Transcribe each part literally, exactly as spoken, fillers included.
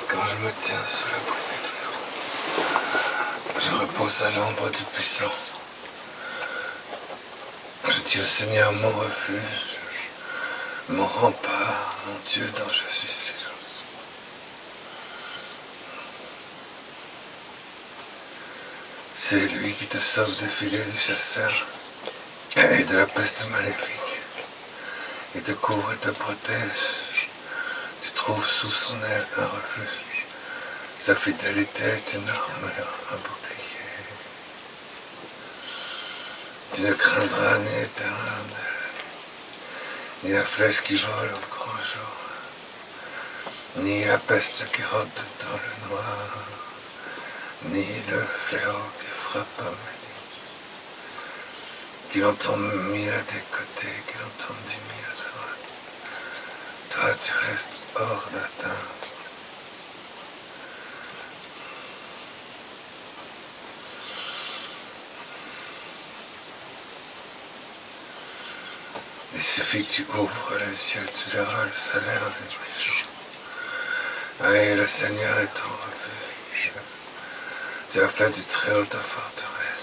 Quand je me tiens sous l'abri du Très-Haut, je repose à l'ombre du puissant. Je dis au Seigneur mon refuge, mon rempart, mon Dieu dont je suis sûr. C'est lui qui te sauve des filets du chasseur et de la peste maléfique. Il te couvre et te protège. Tu trouves sous son aile un refuge. Sa fidélité est une armure, un bouclier. Tu ne craindras ni l'éternel, ni la flèche qui vole au grand jour, ni la peste qui rôde dans le noir, ni le fléau qui frappe à midi. Qu'il en tombe mille à tes côtés, qu'il en tombe dix mille à ta droite. Toi, tu restes hors d'atteinte. Il suffit que tu ouvres les yeux, tu verras le salaire des méchants. Oui, le Seigneur est ton refuge. Tu as fait du Très-Haut ta forteresse.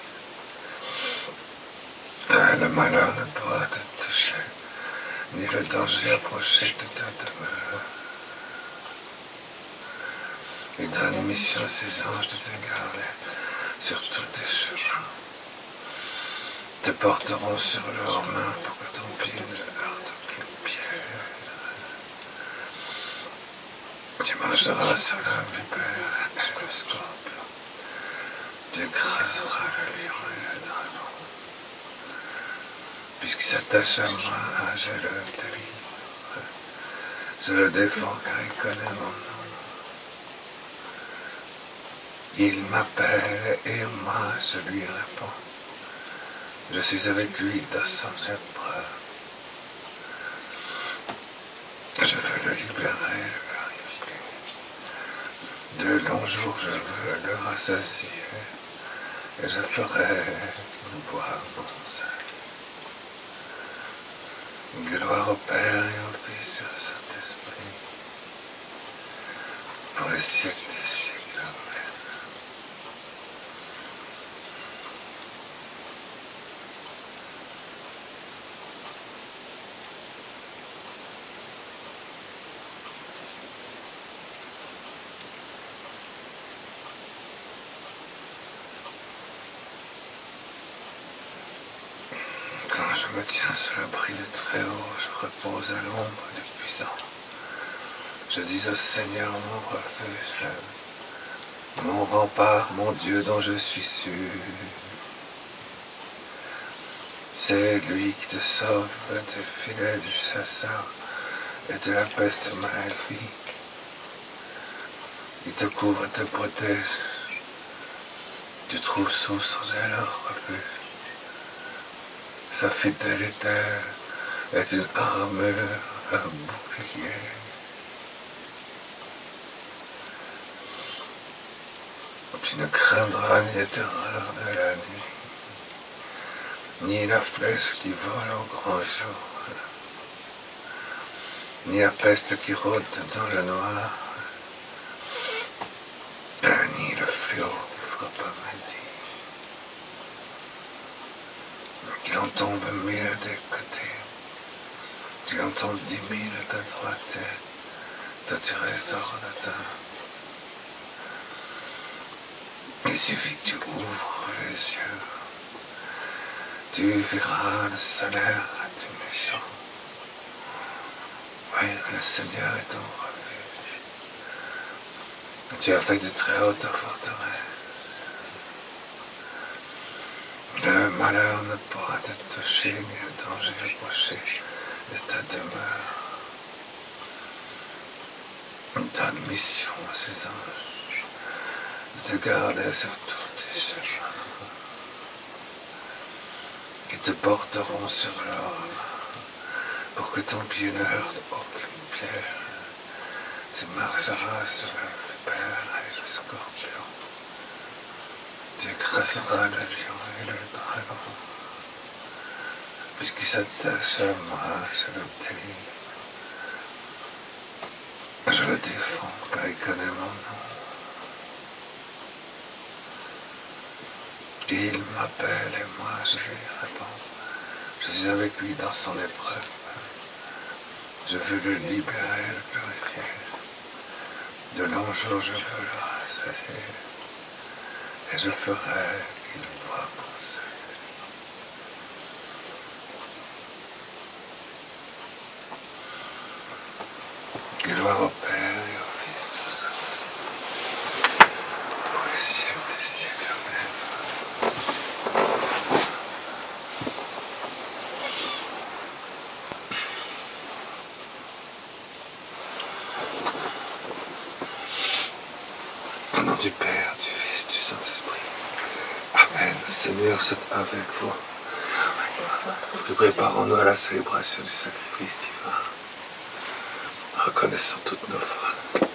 Ah, le malheur ne pourra te toucher, ni le danger approcher de ta demeure. Il donne mission à ses anges de te garder sur tous tes chemins. Te porteront sur leurs mains pour que ton pied ne heurte aucune pierre. Tu marcheras sur la vipère et le scorpion. Tu écraseras le lion et le dragon. Puisqu'il s'attache à moi, je le délivre. Je le défends car il connaît mon nom. Il m'appelle et moi je lui réponds. Je suis avec lui dans son épreuve. Je veux le libérer, le glorifier. De longs jours je veux le rassasier et je ferai boire mon sang. Gloire au Père et au Fils et au Saint-Esprit, pour les siècles des siècles. Amen. Quand je me tiens sous l'abri du Très-Haut, je repose à l'ombre du Puissant. Je dis au Seigneur mon refuge, mon rempart, mon Dieu dont je suis sûr. C'est lui qui te sauve des filets du chasseur et de la peste maléfique. Il te couvre et te protège. Tu trouves sous son aile un refuge. Sa fidélité est une armure, un bouclier. Tu ne craindras ni les terreurs de la nuit, ni la flèche qui vole au grand jour, ni la peste qui rôde dans le noir, ni le fléau qui frappe à midi. Qu'il en tombe mille à tes côtés, qu'il en tombe dix mille à ta droite, et toi tu restes hors d'atteinte. Il suffit que tu ouvres les yeux, tu verras le salaire du méchant. Oui, le Seigneur est ton refuge. Tu as fait du Très-Haut ta forteresse. Le malheur ne pourra te toucher, ni le danger approcher de ta demeure. Il donne mission à ses anges de te garder sur tous tes chemins. Ils te porteront sur leurs mains pour que ton pied ne heurte aucune pierre. Tu marcheras sur la vipère et le scorpion. Tu écraseras le lion et le dragon. Puisqu'il s'attache à moi, je le délivre. Je le défends car il connaît Il m'appelle et moi je lui réponds. Je suis avec lui dans son épreuve. Je veux le libérer, le purifier. De longs jours je veux le rassasier. Et je ferai qu'il voit penser. Gloire au Père et au Fils et au Saint-Esprit, pour les siècles des siècles. Amen. Au nom du Père, du Fils et du Saint-Esprit. Amen. Seigneur, c'est avec vous. Nous préparons-nous à la célébration du sacrifice divin. Reconnaissons toutes nos fautes.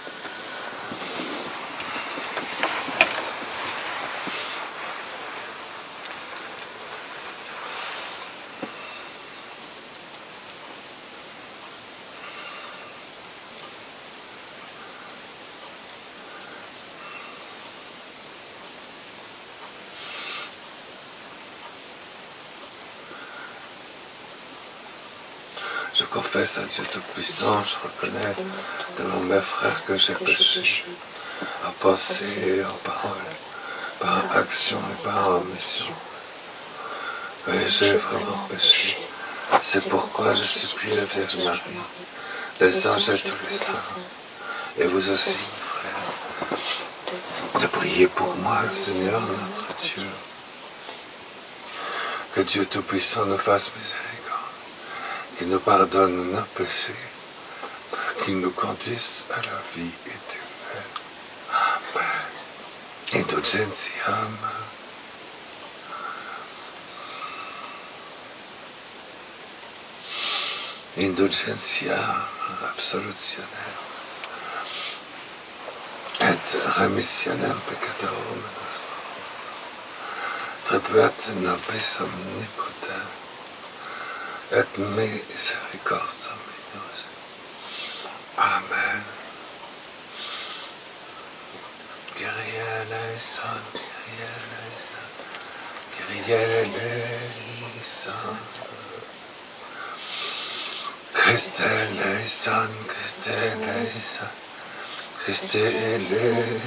Je confesse à Dieu Tout-Puissant, je reconnais devant mes frères que j'ai péché, en pensée, en parole, par action et par omission. Oui, j'ai vraiment péché. C'est pourquoi je supplie la Vierge Marie, les anges et tous les saints, et vous aussi, frères, de prier pour moi, le Seigneur notre Dieu. Que Dieu Tout-Puissant nous fasse miséricorde, qu'il nous pardonne nos péchés, qu'il nous conduise à la vie éternelle. Amen. Indulgentiam. Indulgentiam absolutionem et remissionem peccatorum nostrum. Tribuat nobis omnipotent et misericordia meus. Amen. Kyrie eleison, Kyrie eleison, Kyrie eleison. Christe eleison, Christe eleison, Christe eleison.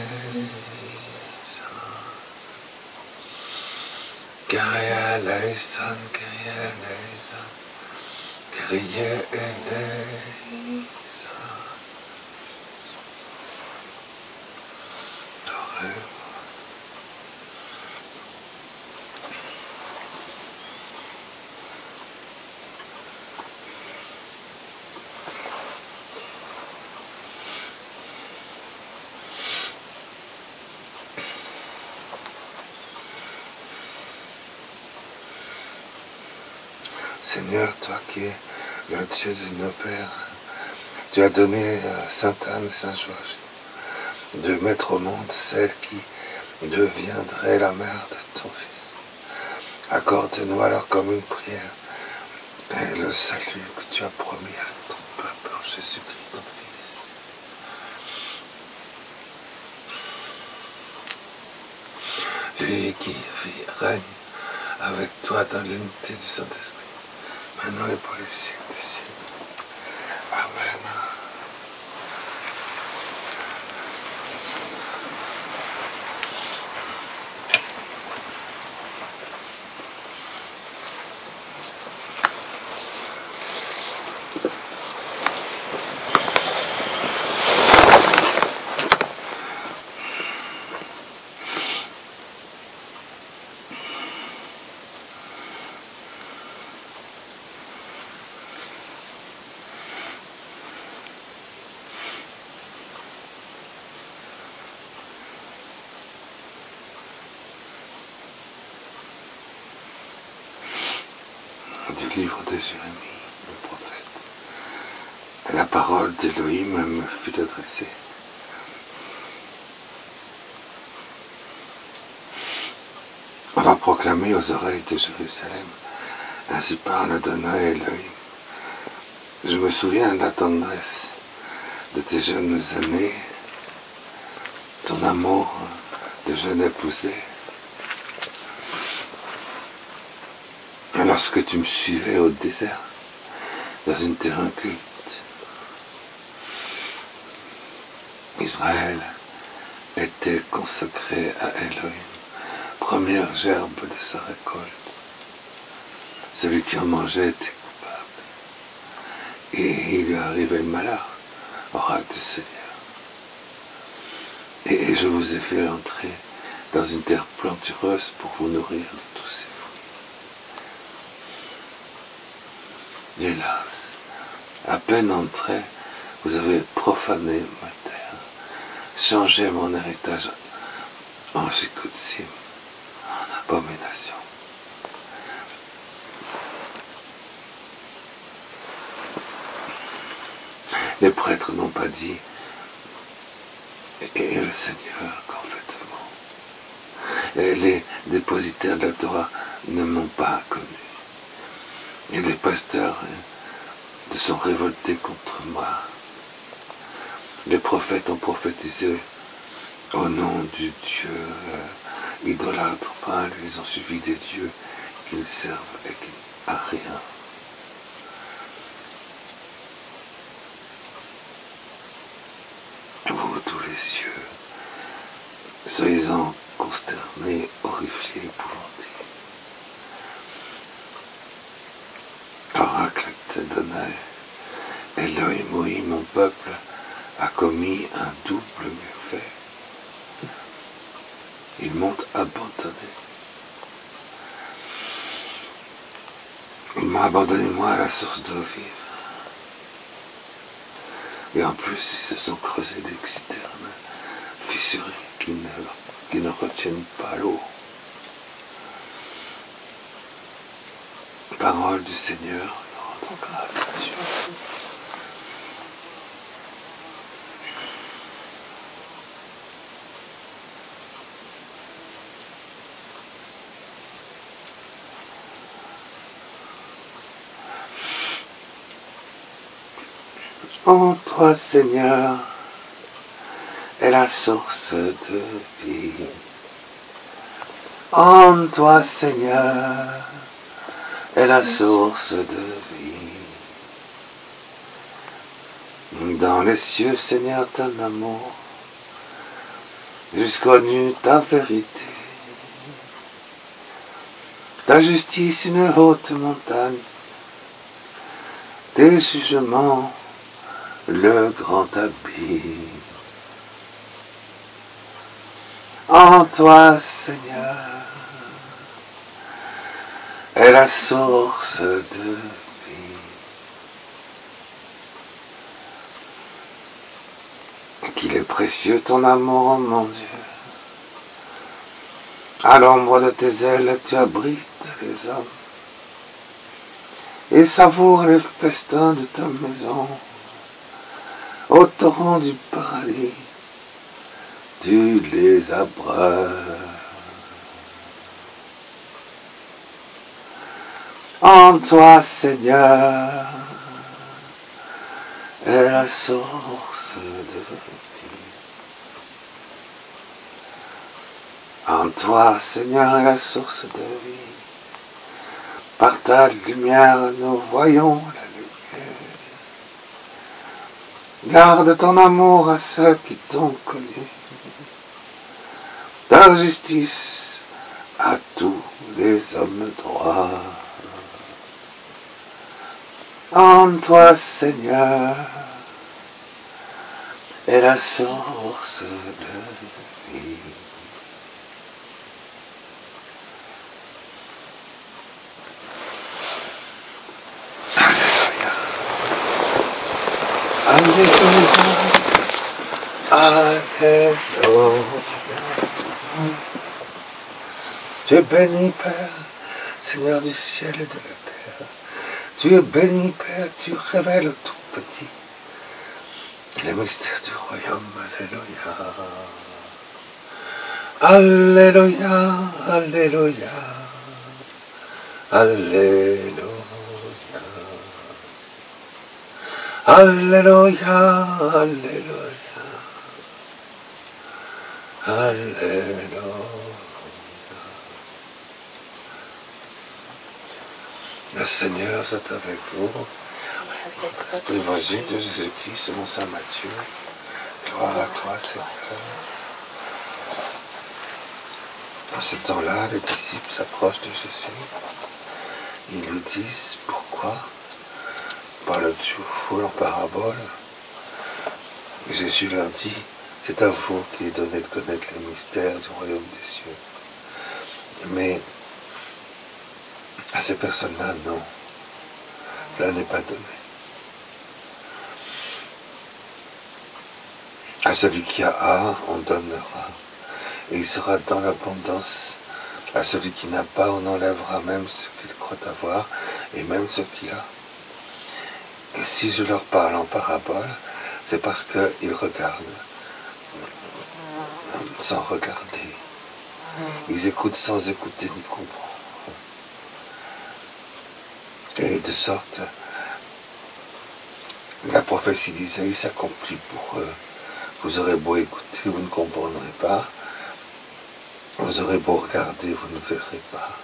Kyrie eleison, Kyrie eleison, Kyrie eleison. Seigneur, toi qui es le Dieu de nos pères, tu as donné à Sainte Anne et Saint Georges de mettre au monde celle qui deviendrait la mère de ton Fils. Accorde-nous alors comme une prière et le salut que tu as promis à ton peuple en Jésus-Christ, ton Fils. Lui qui vit, règne avec toi dans l'unité du Saint-Esprit, maintenant et pour les siècles des siècles. Amen. Du livre de Jérémie, le prophète. Et la parole d'Élohim me fut adressée. On va proclamer aux oreilles de Jérusalem, ainsi parle Adonai Elohim. Je me souviens de la tendresse de tes jeunes aînés, ton amour de jeune épousée. lorsque tu me suivais au désert, dans une terre inculte, Israël était consacré à Elohim, première gerbe de sa récolte. Celui qui en mangeait était coupable. Et il lui arrivait le malheur, oracle du Seigneur. Et je vous ai fait entrer dans une terre plantureuse pour vous nourrir de tous ses fruits. Hélas, à peine entré, vous avez profané ma terre, changé mon héritage en Shikutsim, en abomination. Les prêtres n'ont pas dit, et le Seigneur complètement. Et les dépositaires de la Torah ne m'ont pas connu. Et les pasteurs se sont révoltés contre moi. Les prophètes ont prophétisé au nom du Dieu euh, idolâtre. Ils ont suivi des dieux qui ne servent et qui à rien. Vous, tous les cieux, soyez-en consternés, horrifiés, épouvantés. Oracle d'Adonai, Elohim, oui, mon peuple a commis un double méfait. Ils m'ont abandonné. Ils m'ont abandonné, moi, à la source d'eau vive. Et en plus, ils se sont creusés des citernes fissurées qui ne, qui ne retiennent pas l'eau. Parole du Seigneur, nous rendons grâce à Dieu. En toi, Seigneur, est la source de vie. En toi, Seigneur, est la source de vie. Dans les cieux, Seigneur, ton amour, jusqu'aux nues ta vérité. Ta justice, une haute montagne, tes jugements, le grand abîme. En toi, Seigneur, est la source de vie. Qu'il est précieux ton amour, mon Dieu. À l'ombre de tes ailes, tu abrites les hommes et savoure les festins de ta maison. Au torrent du paradis, tu les abreuves. En toi, Seigneur, est la source de vie. En toi, Seigneur, est la source de vie. Par ta lumière, nous voyons la lumière. Garde ton amour à ceux qui t'ont connu. Ta justice à tous les hommes droits. En toi, Seigneur, est la source de vie. Alléluia, Alléluia. Tu es béni, Père, Seigneur du ciel et de la terre. Tu es béni, Père, tu révèles au tout petit les mystères du royaume. Alléluia, Alléluia, Alléluia. Alléluia, Alléluia, Alléluia. Le Seigneur soit avec vous. C'est l'évangile de Jésus-Christ selon saint Matthieu. Gloire à toi, Seigneur. En ce temps-là, les disciples s'approchent de Jésus. Ils lui disent pourquoi parles-tu aux foules en parabole? Et Jésus leur dit, c'est à vous qui est donné de connaître les mystères du royaume des cieux. Mais à ces personnes-là, non. Cela n'est pas donné. À celui qui a A, on donnera. Et il sera dans l'abondance. À celui qui n'a pas, on enlèvera même ce qu'il croit avoir, et même ce qu'il a. Et si je leur parle en parabole, c'est parce qu'ils regardent sans regarder. Ils écoutent sans écouter ni comprendre. Et de sorte, la prophétie d'Isaïe s'accomplit pour eux. Vous aurez beau écouter, vous ne comprendrez pas. Vous aurez beau regarder, vous ne verrez pas.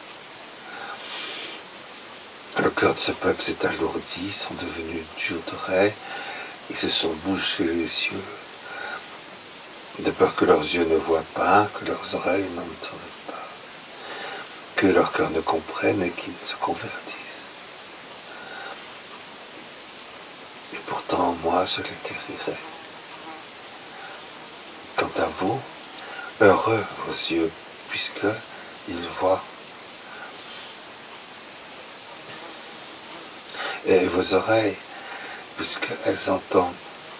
Le cœur de ce peuple s'est alourdi, ils sont devenus durs d'oreilles, ils se sont bouchés les yeux, de peur que leurs yeux ne voient pas, que leurs oreilles n'entendent pas, que leur cœur ne comprenne et qu'ils se convertissent. Et pourtant, moi, je les guérirai. Quant à vous, heureux vos yeux, puisqu'ils voient, et vos oreilles, puisqu'elles entendent.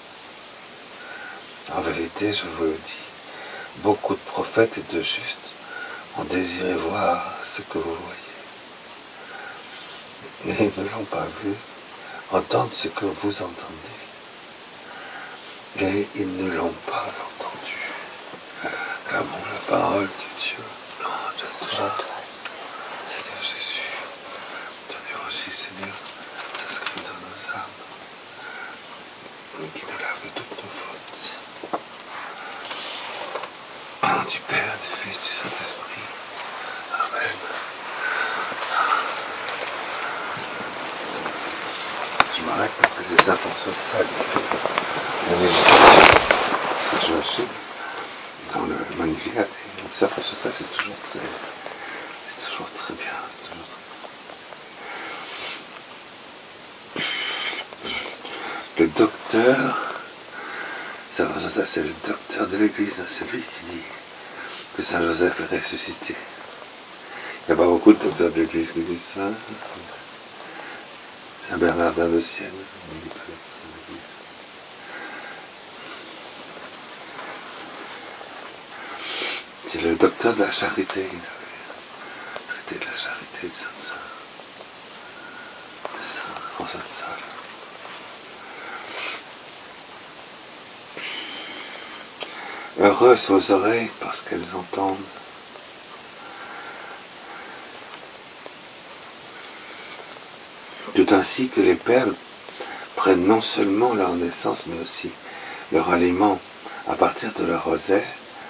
En vérité, je vous le dis, beaucoup de prophètes et de justes ont désiré voir ce que vous voyez. Et ils ne l'ont pas vu, entendre ce que vous entendez. Et ils ne l'ont pas entendu. Car bon, la parole de Dieu, gloire de toi, Seigneur Jésus, ton évangile, Seigneur, s'inscrit dans nos âmes, qui nous lave de toutes nos fautes. Au nom du Père, du Fils, du Saint-Esprit. Amen. Je m'arrête parce que les intentions de salut, la méditation, c'est Joachim, dans le manuel, et les intentions de salut, c'est toujours très, c'est toujours très bien. C'est toujours très bien. Le docteur, Saint Joseph, c'est le docteur de l'Église, c'est lui qui dit que Saint Joseph est ressuscité. Il n'y a pas beaucoup de docteurs de l'Église qui disent ça. Saint Bernardin de Sienne, il dit pas de l'Église. C'est le docteur de la charité, il avait traité de la charité de Saint de Saint François de Sales. Heureuses vos oreilles parce qu'elles entendent. Tout ainsi que les perles prennent non seulement leur naissance, mais aussi leur aliment à partir de leur rosée,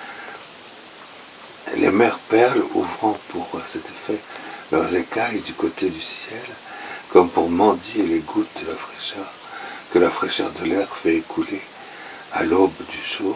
les mères perles ouvrant pour cet effet leurs écailles du côté du ciel, comme pour mendier les gouttes de la fraîcheur, que la fraîcheur de l'air fait écouler à l'aube du jour.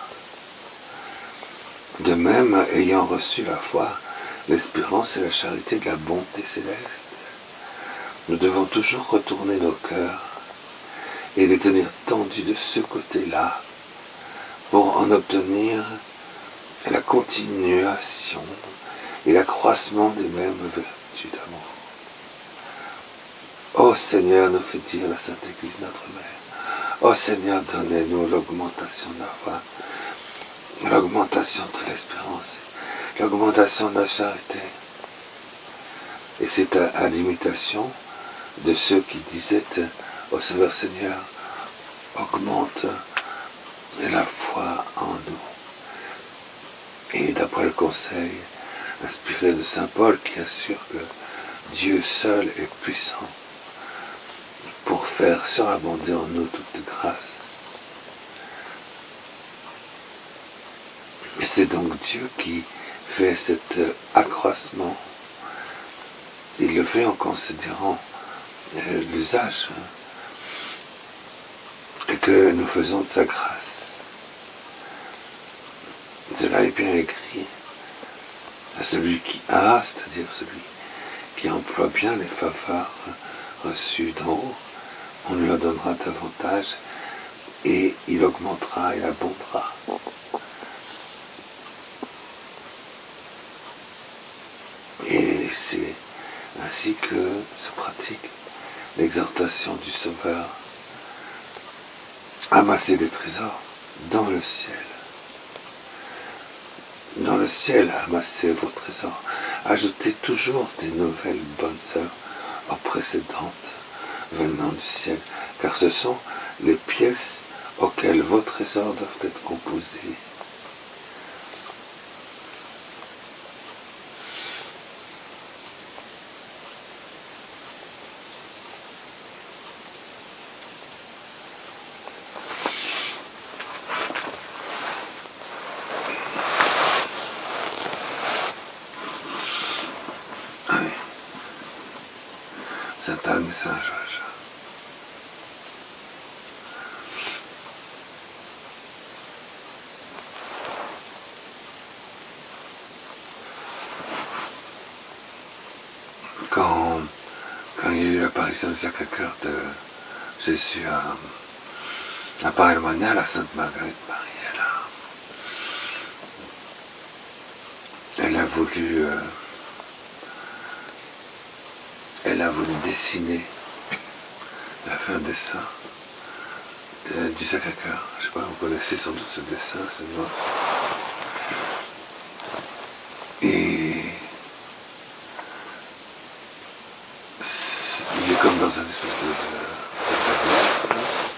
De même, ayant reçu la foi, l'espérance et la charité de la bonté céleste, nous devons toujours retourner nos cœurs et les tenir tendus de ce côté-là pour en obtenir la continuation et l'accroissement des mêmes vertus d'amour. Ô Seigneur, nous fait dire la Sainte Église, notre Mère, ô Seigneur, donnez-nous l'augmentation de la foi, l'augmentation de l'espérance, l'augmentation de la charité. Et c'est à, à l'imitation de ceux qui disaient au Sauveur Seigneur, augmente la foi en nous. Et d'après le conseil inspiré de Saint Paul qui assure que Dieu seul est puissant pour faire surabonder en nous toute grâce. Et c'est donc Dieu qui fait cet accroissement il le fait en considérant euh, l'usage hein, que nous faisons de sa grâce. Cela est bien écrit. À celui qui a, c'est-à-dire celui qui emploie bien les faveurs reçues d'en haut, on lui en donnera davantage et il augmentera et abondera. Et c'est ainsi que se pratique l'exhortation du Sauveur. Amassez des trésors dans le ciel. Dans le ciel, amassez vos trésors. Ajoutez toujours des nouvelles bonnes œuvres aux précédentes venant du ciel, car ce sont les pièces auxquelles vos trésors doivent être composés. Sainte Anne et Saint Georges. Quand, quand il y a eu l'apparition du Sacré-Cœur de Jésus à, à Paris-le-Monial, à Sainte Marguerite Marie, elle a, elle a voulu euh, elle a voulu dessiner la fin des saints euh, du Sacré-Cœur. Je ne sais pas, vous connaissez sans doute ce dessin, ce noir. Et il est comme dans un espèce de, de,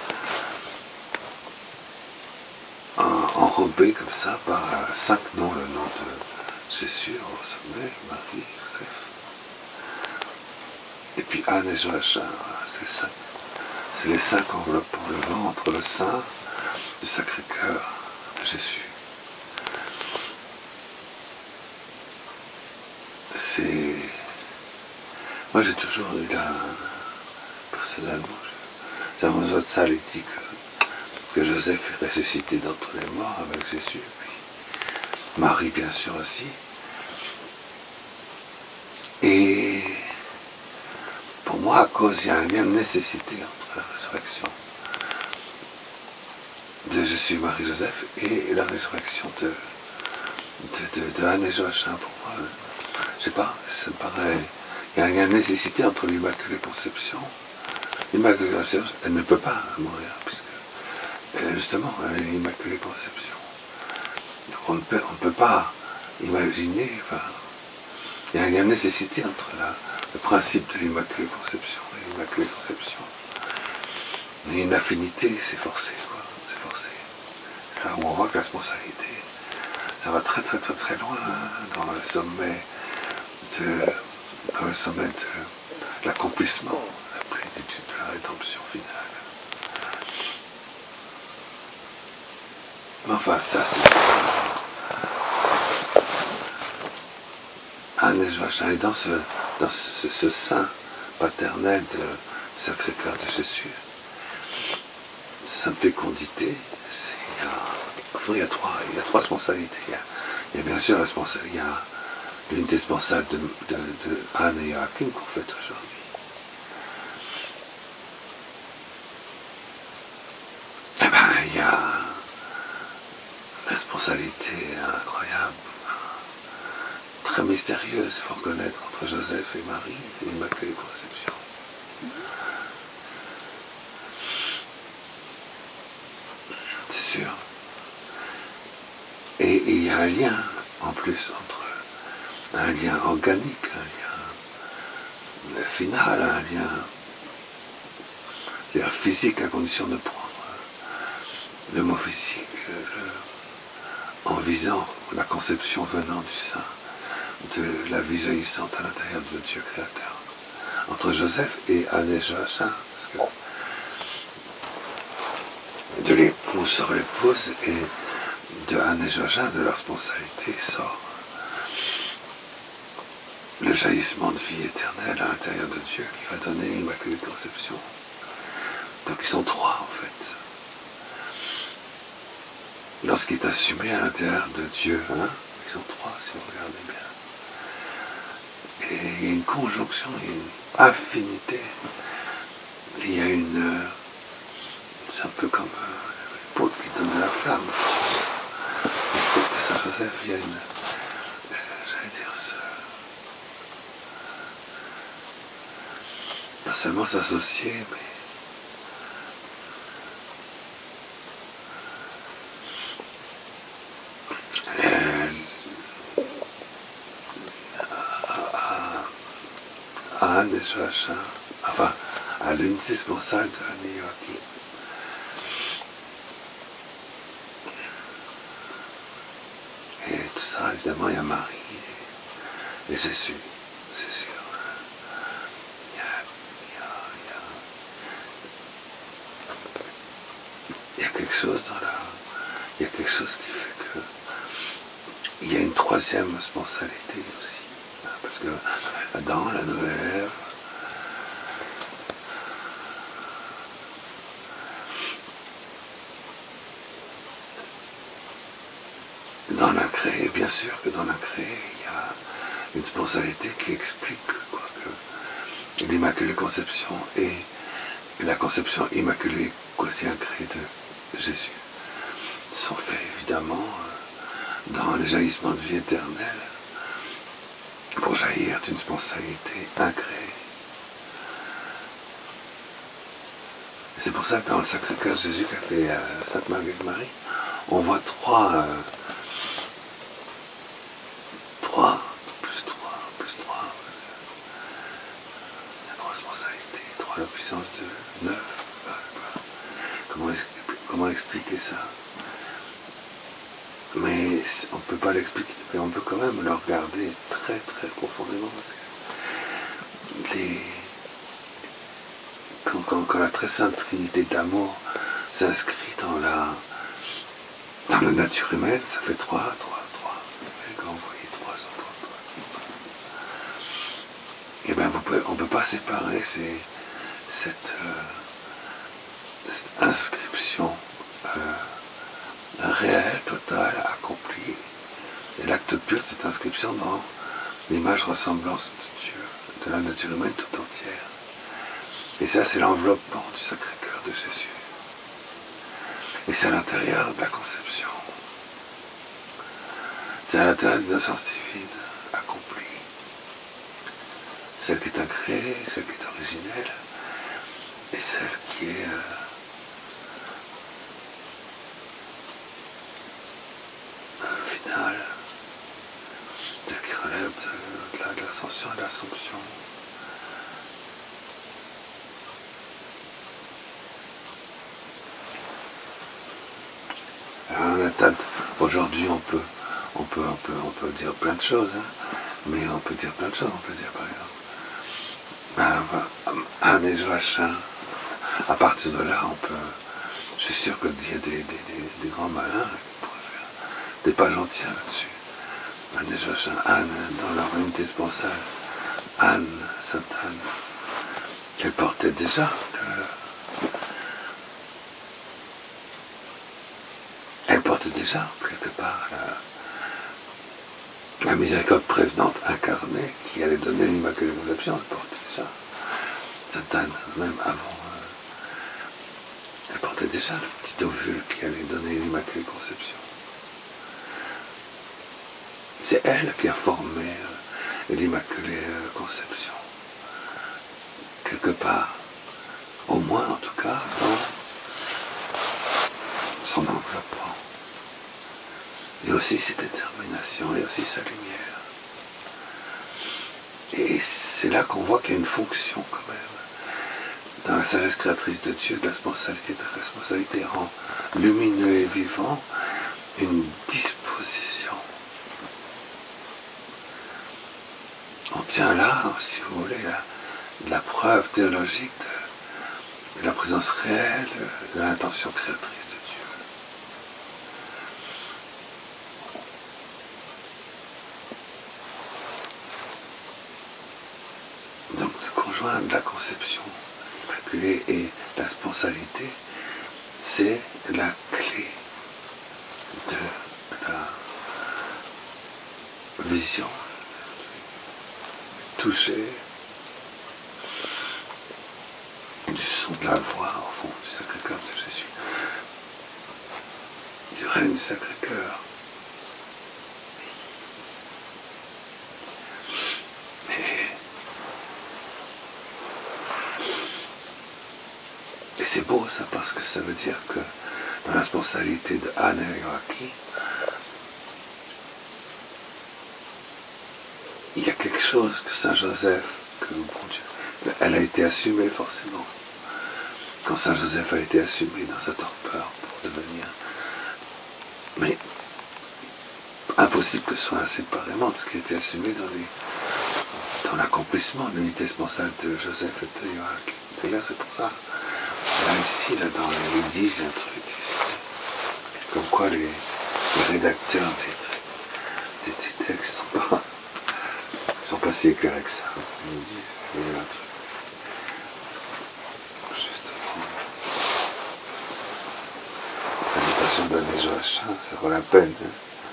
de en, enrobé comme ça par cinq noms, le nom de Jésus au sommet, Marie, Joseph. Et puis Anne et Joachim, c'est ça. C'est les cinq enveloppant le ventre, le sein du Sacré-Cœur de Jésus. C'est... Moi j'ai toujours eu la... Personnellement, j'ai un besoin de ça, l'éthique, que Joseph est ressuscité d'entre les morts avec Jésus, et puis Marie bien sûr aussi. Et pour moi, à cause, il y a un lien de nécessité entre la résurrection de Jésus, Marie, Joseph et la résurrection de, de, de, de Anne et Joachim. Pour moi, je sais pas, ça me paraît, il y a un lien de nécessité entre l'Immaculée Conception. L'Immaculée Conception, elle ne peut pas mourir, puisque elle, justement, elle est l'Immaculée Conception. Donc on ne peut, on ne peut pas imaginer, enfin, il y a un lien de nécessité entre la, le principe de l'Immaculée Conception et l'Immaculée Conception. Mais une affinité, c'est forcé, quoi. C'est forcé. Là où on voit que la responsabilité, ça va très très très très loin hein, dans le sommet de, dans le sommet de l'accomplissement, la plénitude de la rédemption finale. Mais enfin, ça c'est Anne et Joachim, et dans ce, dans ce, ce sein paternel de Sacré-Cœur de Jésus, sainte fécondité, il y a, enfin, il y a trois, il y a trois responsabilités. Il y a, il y a bien sûr responsable, il y a l'unité responsable de, de, de Anne et Joachim qu'on fait aujourd'hui. Eh ben, il y a une responsabilité incroyable, très mystérieuse, il faut reconnaître, entre Joseph et Marie et l'Immaculée Conception. C'est sûr. Et il y a un lien, en plus, entre un lien organique, un lien final, un lien, lien physique, à condition de prendre le mot physique le, en visant la conception venant du sein, de la vie jaillissante à l'intérieur de Dieu créateur, entre Joseph et Anne et Joachim, parce que de l'époux sort l'épouse et de Anne et Joachim, de leur responsabilité sort le jaillissement de vie éternelle à l'intérieur de Dieu qui va donner l'Immaculée Conception. Donc ils sont trois en fait. Lorsqu'il est assumé à l'intérieur de Dieu, hein, ils sont trois si vous regardez bien. Et il y a une conjonction, il y a une affinité. Il y a une... C'est un peu comme euh, une poudre qui donne de la flamme. Il faut que Saint-Joseph vienne, euh, j'allais dire, ce, non seulement s'associer, mais euh, à, à Anne et Joachim, enfin, à l'unité sponsale de Anne et Joachim. Et tout ça, évidemment, il y a Marie et, et Jésus, c'est sûr. Il y a, il y a, il y a, il y a quelque chose dans la... Il y a quelque chose qui fait que... Il y a une troisième sponsalité aussi. Parce que Adam, la nouvelle Ève, dans l'incréé, bien sûr que dans l'incréé, il y a une sponsalité qui explique quoi, que l'Immaculée Conception et la conception immaculée quasi incréée de Jésus sont faits évidemment dans le jaillissement de vie éternelle pour jaillir d'une spontanéité incréée. C'est pour ça que dans le Sacré-Cœur de Jésus qu'a fait euh, Sainte Marguerite Marie, on voit trois, euh, trois, plus trois, plus trois, il y a trois spontanéités, trois la puissance de neuf. Euh, comment, comment expliquer ça? Mais on ne peut pas l'expliquer, mais on peut quand même le regarder très très profondément parce que les, quand, quand, quand la très sainte Trinité d'amour s'inscrit dans la dans la nature humaine, ça fait trois, trois, trois. Et quand vous voyez trois sur trois, trois, et bien on ne peut pas séparer ces, cette, euh, cette inscription euh, réelle, totale, accomplie. Et l'acte pur de cette inscription dans l'image ressemblance de Dieu, de la nature humaine tout entière. Et ça, c'est l'enveloppement du Sacré-Cœur de Jésus. Et c'est à l'intérieur de la conception. C'est à l'intérieur de l'innocence divine accomplie. Celle qui est incréée, celle qui est originelle, et celle qui est euh, finale, celle qui relève de, de, la, de l'ascension et de l'assomption. Aujourd'hui, on peut, on, peut, on, peut, on peut dire plein de choses, hein, mais on peut dire plein de choses. On peut dire, par exemple, ben, Anne et Joachim, à partir de là, on peut. Je suis sûr qu'il y a des, des, des, des grands malins qui pourraient faire des pages entières là-dessus. Anne et Joachim, Anne, dans leur unité sponsale, Anne, Sainte Anne, qu'elle portait déjà. Le, Elle porte déjà, quelque part, la, la miséricorde prévenante incarnée qui allait donner l'Immaculée Conception. Elle porte déjà. Sainte Anne, même avant, euh, elle portait déjà le petit ovule qui allait donner l'Immaculée Conception. C'est elle qui a formé euh, l'Immaculée euh, Conception. Quelque part, au moins en tout cas, dans son enveloppement. Et aussi ses déterminations, et aussi sa lumière. Et c'est là qu'on voit qu'il y a une fonction quand même. Dans la sagesse créatrice de Dieu, de la responsabilité, de la responsabilité rend lumineux et vivant une disposition. On tient là, si vous voulez, la, la preuve théologique de, de la présence réelle de l'intention créatrice de Dieu. fin de la conception immaculée. Et la sponsalité, c'est la clé de la vision, toucher du son de la voix au fond du Sacré-Cœur de Jésus, du règne du Sacré-Cœur. Et, et c'est beau ça, parce que ça veut dire que dans la sponsalité de Anne et Joachim, il y a quelque chose que Saint Joseph, que bon Dieu, elle a été assumée forcément. Quand Saint Joseph a été assumé dans sa torpeur pour devenir. Mais impossible que ce soit séparément de ce qui a été assumé dans, les, dans l'accomplissement de l'unité sponsale de Joseph et de Joachim. D'ailleurs, c'est pour ça. Là, ici, là, dans les dix, il y a un truc. Comme quoi les, les rédacteurs des, des, des textes ne sont pas, sont pas si éclairés que ça. Ils nous disent, il y a un truc. D'Anne Joachim, ça vaut la peine. Hein.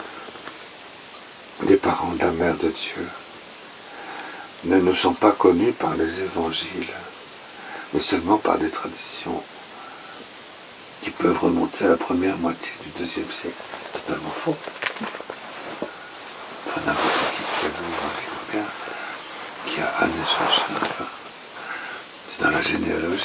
Les parents de la Mère de Dieu ne nous sont pas connus par les évangiles, mais seulement par des traditions qui peuvent remonter à la première moitié du deuxième siècle. Totalement faux. Enfin, n'importe qui qui a vu l'évangile, bien, qui a Anne Joachim, enfin, c'est dans la généalogie.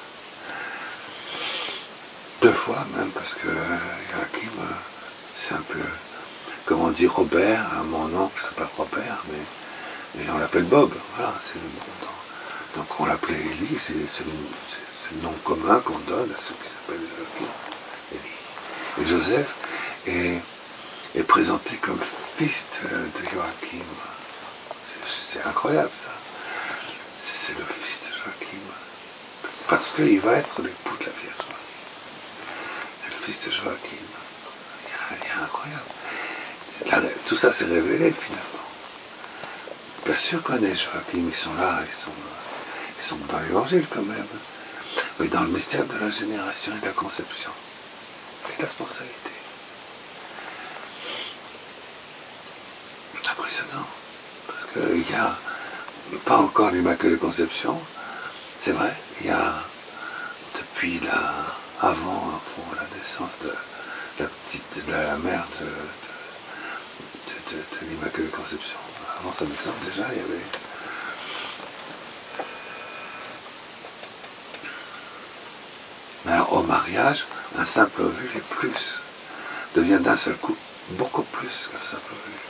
Deux fois même, parce que Joachim, c'est un peu, comme on dit Robert, hein, mon oncle s'appelle Robert, mais, mais on l'appelle Bob, voilà, c'est le nom. Donc on l'appelait Élie, c'est, c'est, le, c'est, c'est le nom commun qu'on donne à ceux qui s'appellent Joachim. Élie. Et Joseph est, est présenté comme fils de, de Joachim. C'est, c'est incroyable ça. C'est le fils de Joachim. Parce qu'il va être l'époux de la Vierge Marie. Fils de Joachim. Il y a un lien incroyable. Là, tout ça s'est révélé finalement. Bien sûr qu'on est Joachim, ils sont là, ils sont, ils sont dans l'évangile quand même. Mais dans le mystère de la génération et de la conception. Et de la sponsalité. C'est impressionnant. Parce qu'il n'y a pas encore l'Immaculée Conception. C'est vrai, il y a depuis la. Avant pour la naissance de la petite, de la mère de, de, de, de, de l'Immaculée Conception. Avant sa naissance, déjà, il y avait. Mais alors, au mariage, un simple ovule et plus devient d'un seul coup beaucoup plus qu'un simple ovule.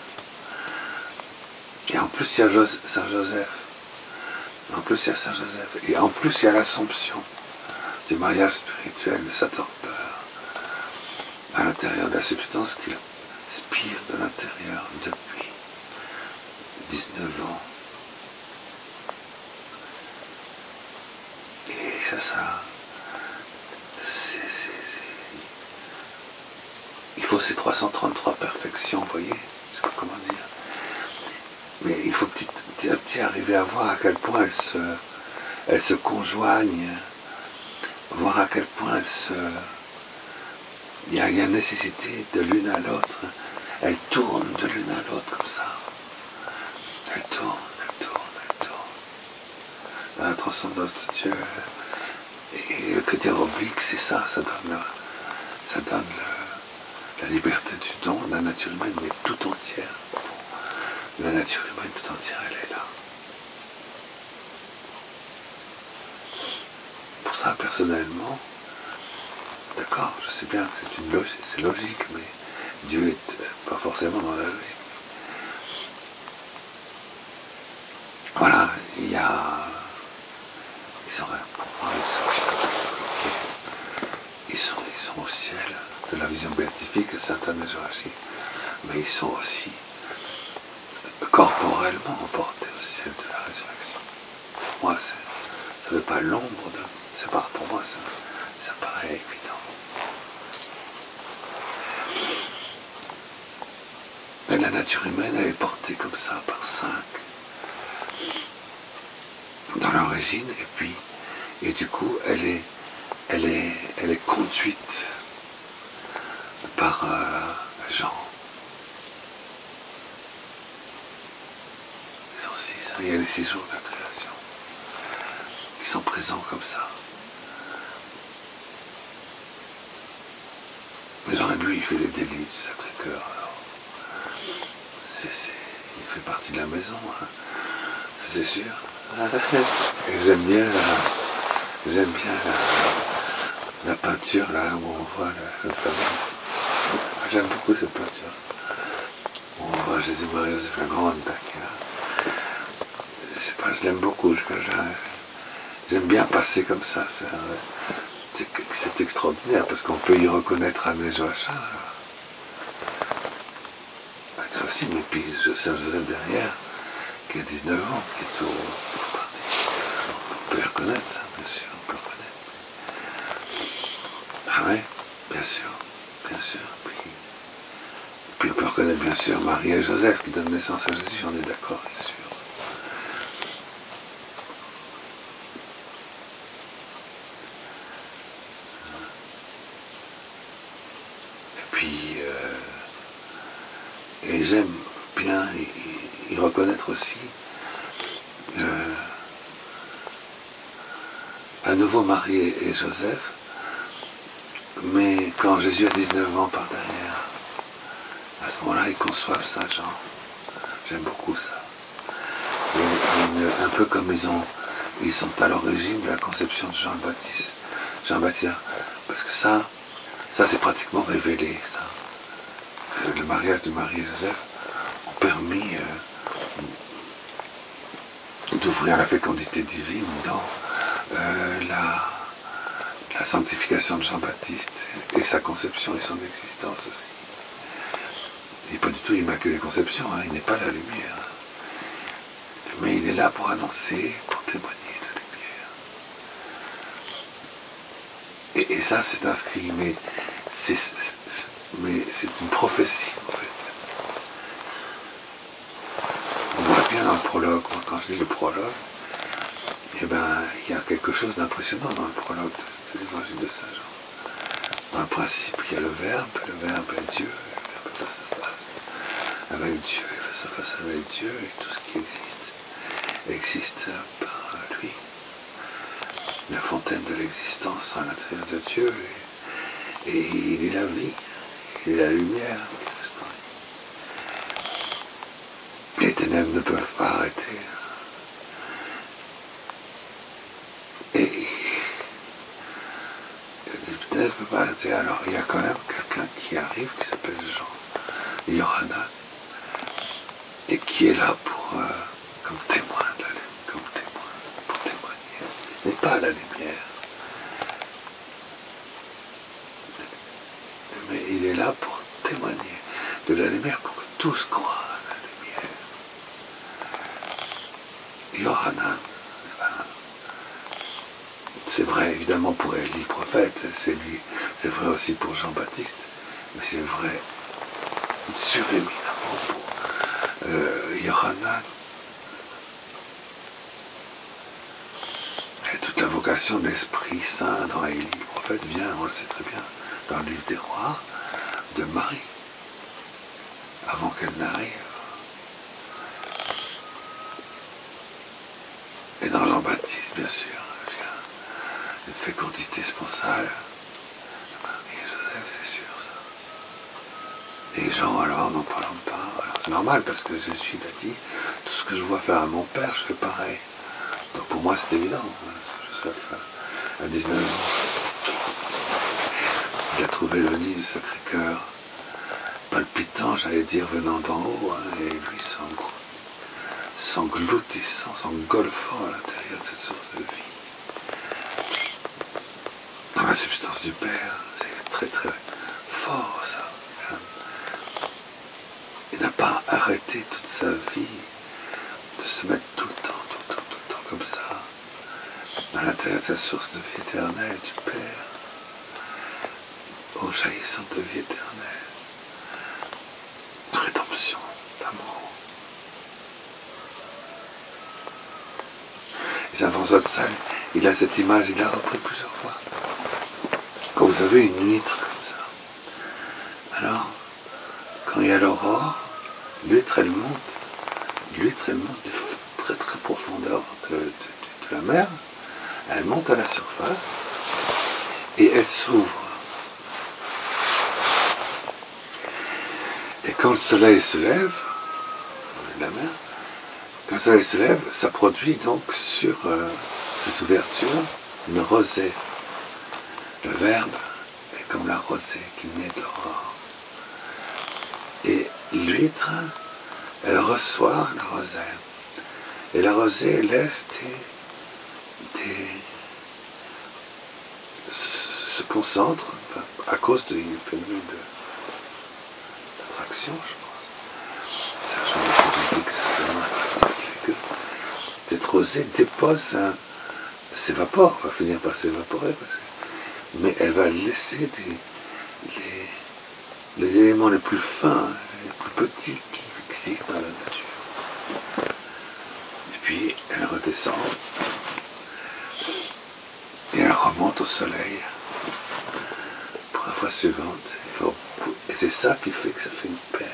Et en plus, il y a Jos- Saint Joseph. En plus, il y a Saint Joseph. Et en plus, il y a l'Assomption du mariage spirituel de sa torpeur à l'intérieur de la substance qu'il spire de l'intérieur depuis dix-neuf ans. Et ça, ça, c'est, c'est, c'est, il faut ces trois cent trente-trois perfections, vous voyez, je sais pas comment dire. Mais il faut petit, petit à petit arriver à voir à quel point elles se, elles se conjoignent, voir à quel point elles se... Il y a une nécessité de l'une à l'autre. Elles tournent de l'une à l'autre comme ça. Elles tournent, elles tournent, elles tournent. Dans la transcendance de Dieu. Et le critère oblique, c'est ça, ça donne, ça donne le, la liberté du don de la nature humaine, mais tout entière. La nature humaine tout entière, elle est là. Pour ça, personnellement, d'accord, je sais bien que c'est une logique, c'est logique, mais Dieu est pas forcément dans la logique. Voilà, il y a... Ils sont, pour moi, ils sont, ils sont, ils sont au ciel de la vision béatifique de Saint Anne de Joachim, mais ils sont aussi corporellement emportés au ciel de la résurrection. Pour moi, c'est, ça ne veut pas l'ombre de... C'est pas, pour moi, ça, ça paraît évident. Mais la nature humaine, elle est portée comme ça par cinq. dans l'origine, et puis, et du coup, elle est, elle est, elle est conduite par euh, Jean. Ils sont six, hein, il y a les six jours de la création. Ils sont présents comme ça. Mais Jean, lui, il fait les délices du Sacré-Cœur. Alors, c'est, c'est, il fait partie de la maison, hein. Ça c'est sûr. Et j'aime bien la, j'aime bien la, la peinture là où on voit la Sainte Famille. J'aime beaucoup cette peinture. On voit Jésus, Marie, Joseph, la grande taquin. Je sais pas, je l'aime beaucoup. Je, je, j'aime bien passer comme ça. C'est, c'est, c'est extraordinaire parce qu'on peut y reconnaître Anne et Joachim. Ça aussi, mais puis Saint-Joseph derrière, qui a dix-neuf ans, qui est tout. On peut les reconnaître, ça, bien sûr, on peut reconnaître. Ah ouais, bien sûr, bien sûr. Puis, puis on peut reconnaître, bien sûr, Marie et Joseph qui donnent naissance à Jésus, on est d'accord, bien sûr. Et puis, euh, et j'aime bien y, y reconnaître aussi euh, à nouveau Marie et, et Joseph, mais quand Jésus a dix-neuf ans par derrière, à ce moment-là, ils conçoivent Saint Jean. J'aime beaucoup ça. Et, et, un peu comme ils, ont, ils sont à l'origine de la conception de Jean-Baptiste. Jean-Baptiste, parce que ça, ça c'est pratiquement révélé, ça. Le mariage de Marie et Joseph ont permis euh, d'ouvrir la fécondité divine dans euh, la, la sanctification de Jean-Baptiste et sa conception et son existence aussi. Il n'est pas du tout immaculée conception, hein, il n'est pas la lumière. Mais il est là pour annoncer, pour témoigner la lumière. Et, et ça, c'est inscrit, mais c'est, c'est, mais c'est une prophétie, en fait. On voit bien dans le prologue, moi, quand je lis le prologue, eh ben, il y a quelque chose d'impressionnant dans le prologue de, de l'évangile de Saint Jean. Dans le principe, il y a le Verbe, le Verbe est Dieu, le Verbe est face à face avec Dieu, et face à face avec Dieu, et tout ce qui existe, existe par lui. La fontaine de l'existence à l'intérieur de Dieu, et, et il est la vie, il est la lumière, les ténèbres ne peuvent pas arrêter. Et les ténèbres ne peuvent pas arrêter. Alors il y a quand même quelqu'un qui arrive qui s'appelle Jean, Yohanan, et qui est là pour euh, comme témoin de la lumière, comme témoin, pour témoigner. Il n'est pas la lumière, mais il est là pour témoigner de la lumière pour que tous croient à la lumière. Yohanan, c'est vrai évidemment pour Élie prophète, c'est lui, c'est vrai aussi pour Jean-Baptiste, mais c'est vrai suréminemment pour euh, Yohanan. Et toute la vocation de l'Esprit Saint dans Élie prophète vient, on le sait très bien, dans le livre des rois, de Marie, avant qu'elle n'arrive. Et dans Jean-Baptiste, bien sûr, vient une fécondité sponsale. Marie et Joseph, c'est sûr, ça. Et Jean, alors, n'en parlons pas. Alors, c'est normal, parce que Jésus a dit, tout ce que je vois faire à mon père, je fais pareil. Donc pour moi, c'est évident. Joseph, à dix-neuf ans, il a trouvé le nid du Sacré-Cœur, palpitant, j'allais dire, venant d'en haut, hein, et lui s'engloutissant, s'engolfant à l'intérieur de cette source de vie. Dans la substance du Père, c'est très très fort, ça. Il n'a pas arrêté toute sa vie de se mettre tout le temps, tout le temps, tout le temps comme ça, à l'intérieur de sa source de vie éternelle du Père, ô jaillissante de vie éternelle, de rédemption, d'amour. Et Saint François de Sales, il a cette image, il l'a repris plusieurs fois. Quand vous avez une huître comme ça, alors, quand il y a l'aurore, l'huître, elle monte, l'huître, elle monte de très très profondeur de, de, de, de la mer, elle monte à la surface, et elle s'ouvre. Et quand le soleil se lève, la mer, quand le soleil se lève, ça produit donc sur euh, cette ouverture une rosée. Le verbe est comme la rosée qui naît de l'aurore. Et l'huître, elle reçoit la rosée. Et la rosée laisse des, des se, se concentre à cause du phénomène d'attraction, je pense. C'est un champ magnétique certainement attractif qui fait que cette rosée dépose un, s'évapore, va finir par s'évaporer, parce que, mais elle va laisser des, les, les éléments les plus fins, les plus petits qui existent dans la nature. Et puis elle redescend et elle remonte au soleil pour la fois suivante. Et c'est ça qui fait que ça fait une perle.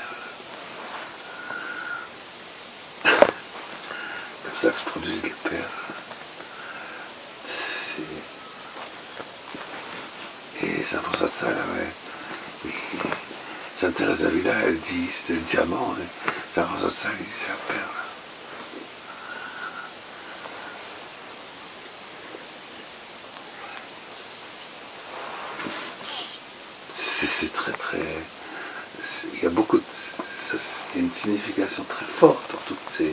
Comme ça que se produisent les perles. Et Saint François de Sales, ouais, Sainte Thérèse d'Avila, elle dit c'est le diamant, et Saint François de Sales, il dit c'est la perle. C'est, c'est très très... Il y a beaucoup de... Ça, il y a une signification très forte dans toutes ces...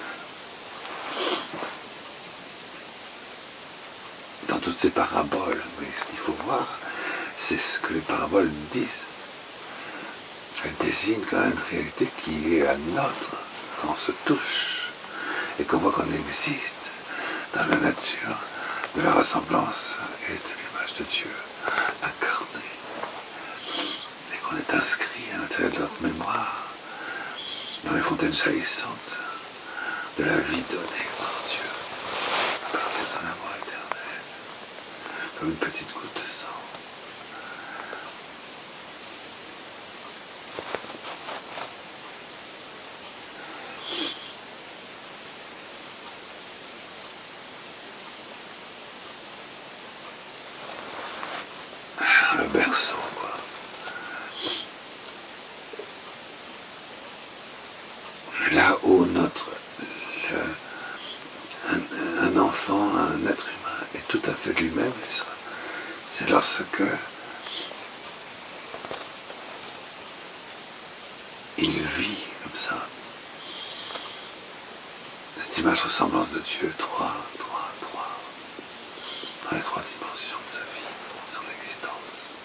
dans toutes ces paraboles. Mais ce qu'il faut voir, c'est ce que les paraboles disent. Elles désignent quand même une réalité qui est la nôtre, quand on se touche, et qu'on voit qu'on existe dans la nature de la ressemblance et de l'image de Dieu incarnée. Et qu'on est inscrit à l'intérieur de notre mémoire dans les fontaines jaillissantes de la vie donnée par Dieu à partir de son amour éternel, comme une petite goutte de sang. Le berceau, quoi. Là où notre le, un, un enfant, un être humain est tout à fait lui-même, c'est lorsque il vit comme ça cette image ressemblance de Dieu, trois, trois, trois, dans les trois dimensions de sa vie, de son existence.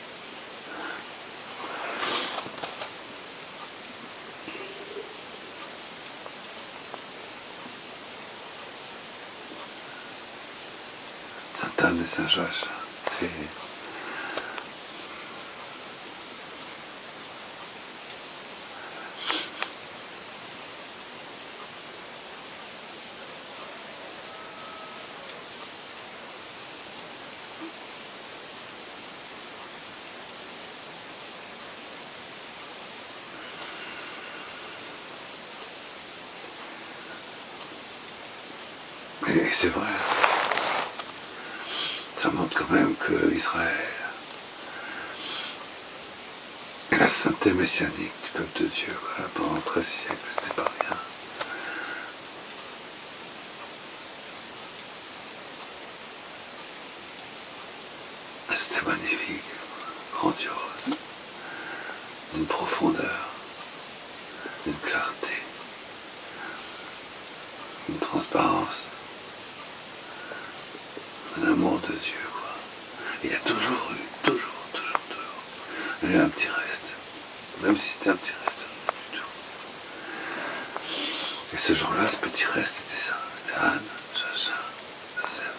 Sainte Anne et Saint Joachim, c'est et c'est vrai, ça montre quand même que Israël et la sainteté messianique du peuple de Dieu, quoi, pendant treize siècles, c'était pas rien. C'était magnifique, grandiose, d'une profondeur, d'une clarté, d'une transparence, un amour de Dieu, quoi. Il y a toujours eu, toujours, toujours, toujours, il y a eu un petit reste, même si c'était un petit reste, du tout. Et ce jour-là, ce petit reste, c'était ça, c'était Anne, Joachim, Joseph.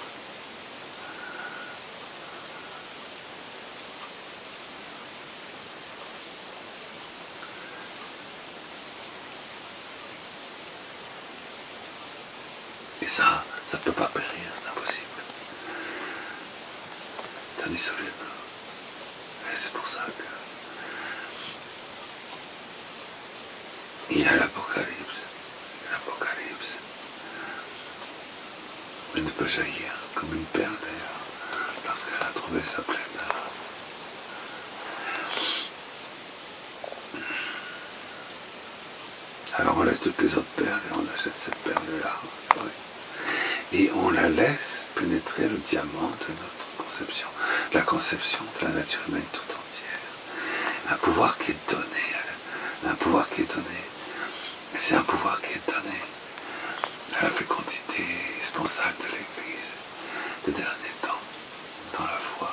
Et ça, Ça ne peut pas périr, c'est impossible. C'est indissoluble. Et c'est pour ça que il y a l'Apocalypse. L'Apocalypse. Elle ne peut jaillir comme une perle d'ailleurs, lorsqu'elle a trouvé sa pleine œuvre. Alors on laisse toutes les autres perles et on achète cette perle-là. Et on la laisse pénétrer le diamant de notre conception, la conception de la nature humaine tout entière. Un pouvoir qui est donné, un pouvoir qui est donné. Et c'est un pouvoir qui est donné à la fécondité responsable de l'Église des derniers temps, dans la foi.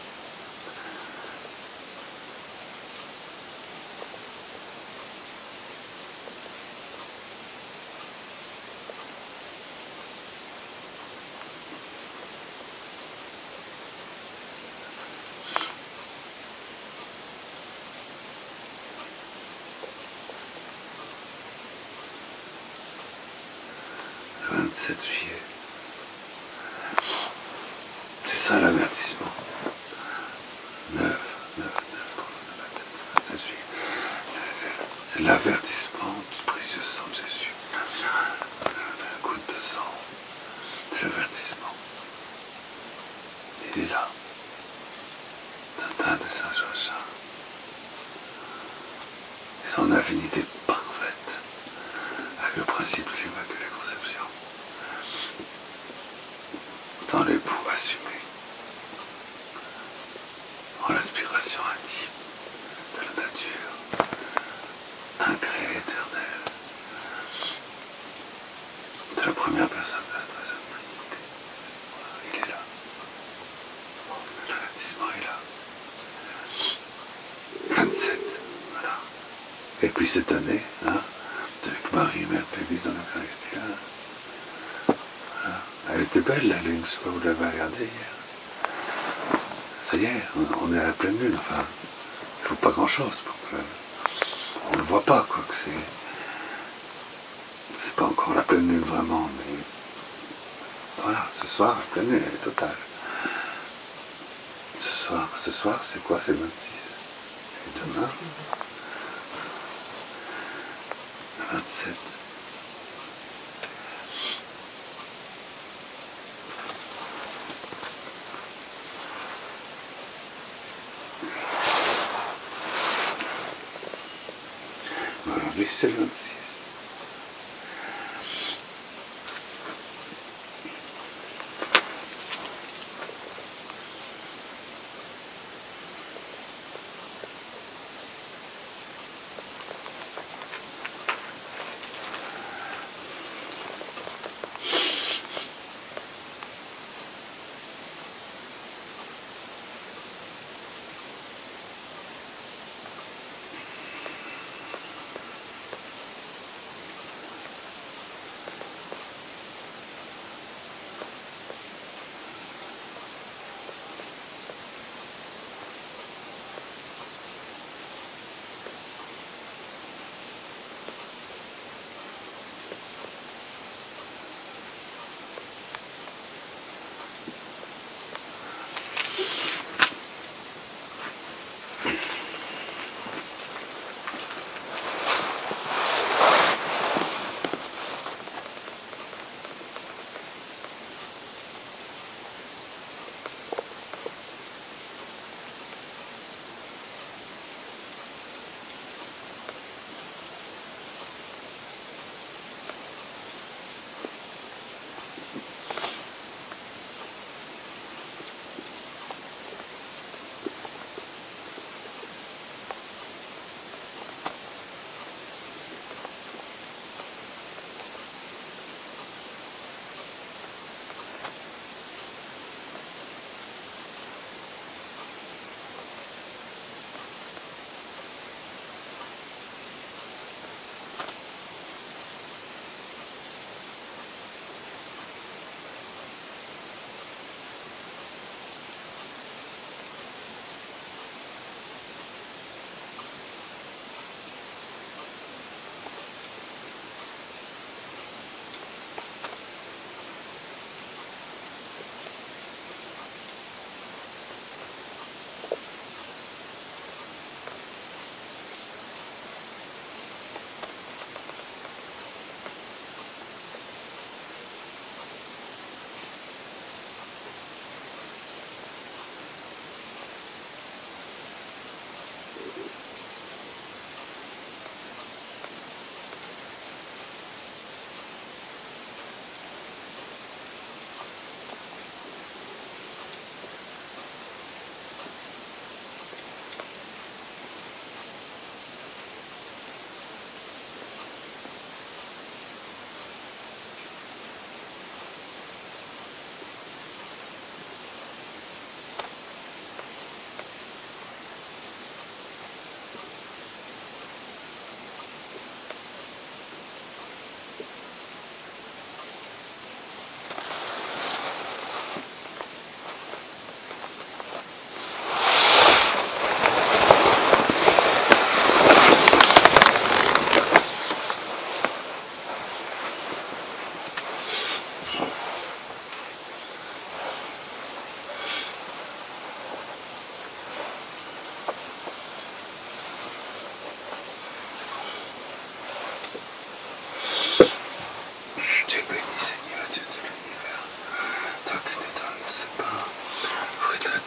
Le vingt-sept juillet. C'est ça l'avertissement. neuf, neuf, neuf, vingt-sept juillet. C'est l'avertissement du précieux sang de Jésus. La goutte de sang. C'est l'avertissement. Il est là. Saint Anne de Saint-Joachim. Et son affinité parfaite avec le principe de l'Immaculée Conception. Dans l'époux assumé, en l'aspiration intime de la nature, incréée éternelle, de la première personne de la Troisième Trinité. Il est là. L'avertissement est là. vingt-sept, voilà. Et puis cette année, hein, avec Marie, Mère de l'Église dans l'Eucharistie, hein, voilà. Elle était belle la lune, je sais pas, vous l'avez regardée hier. Ça y est, on est à la pleine lune, enfin, il ne faut pas grand chose pour que on ne voit pas, quoi, que c'est c'est pas encore la pleine lune vraiment, mais voilà, ce soir, la pleine lune, elle est totale. Ce soir, ce soir, c'est quoi? C'est le vingt-six. Et demain, le vingt-sept. Aujourd'hui, c'est le vingt-six.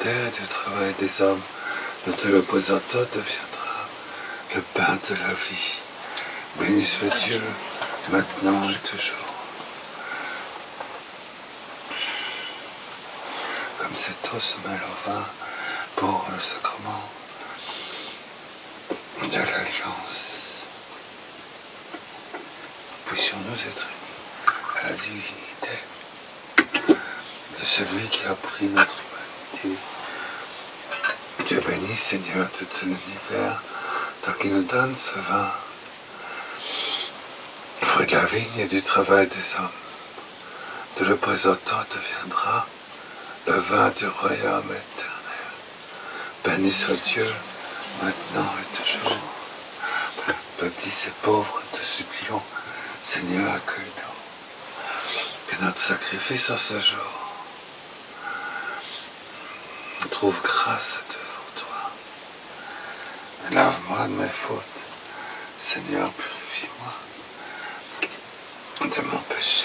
mystère du travail des hommes, nous te le présentons, deviendra le pain de la vie. Béni soit Dieu, maintenant et toujours. Comme cette eau se mêle au vin pour le sacrement de l'Alliance, puissions-nous être unis à la divinité de celui qui a pris notre humanité. Dieu béni, Seigneur de tout l'univers, toi qui nous donnes ce vin, fruit de la vigne et du travail des hommes. De le présentant deviendra le vin du royaume éternel. Béni soit Dieu, maintenant et toujours. Petits et pauvres, te supplions, Seigneur, accueille-nous. Que notre sacrifice en ce jour trouve grâce devant toi. Lave-moi de mes fautes. Seigneur, purifie-moi de mon péché.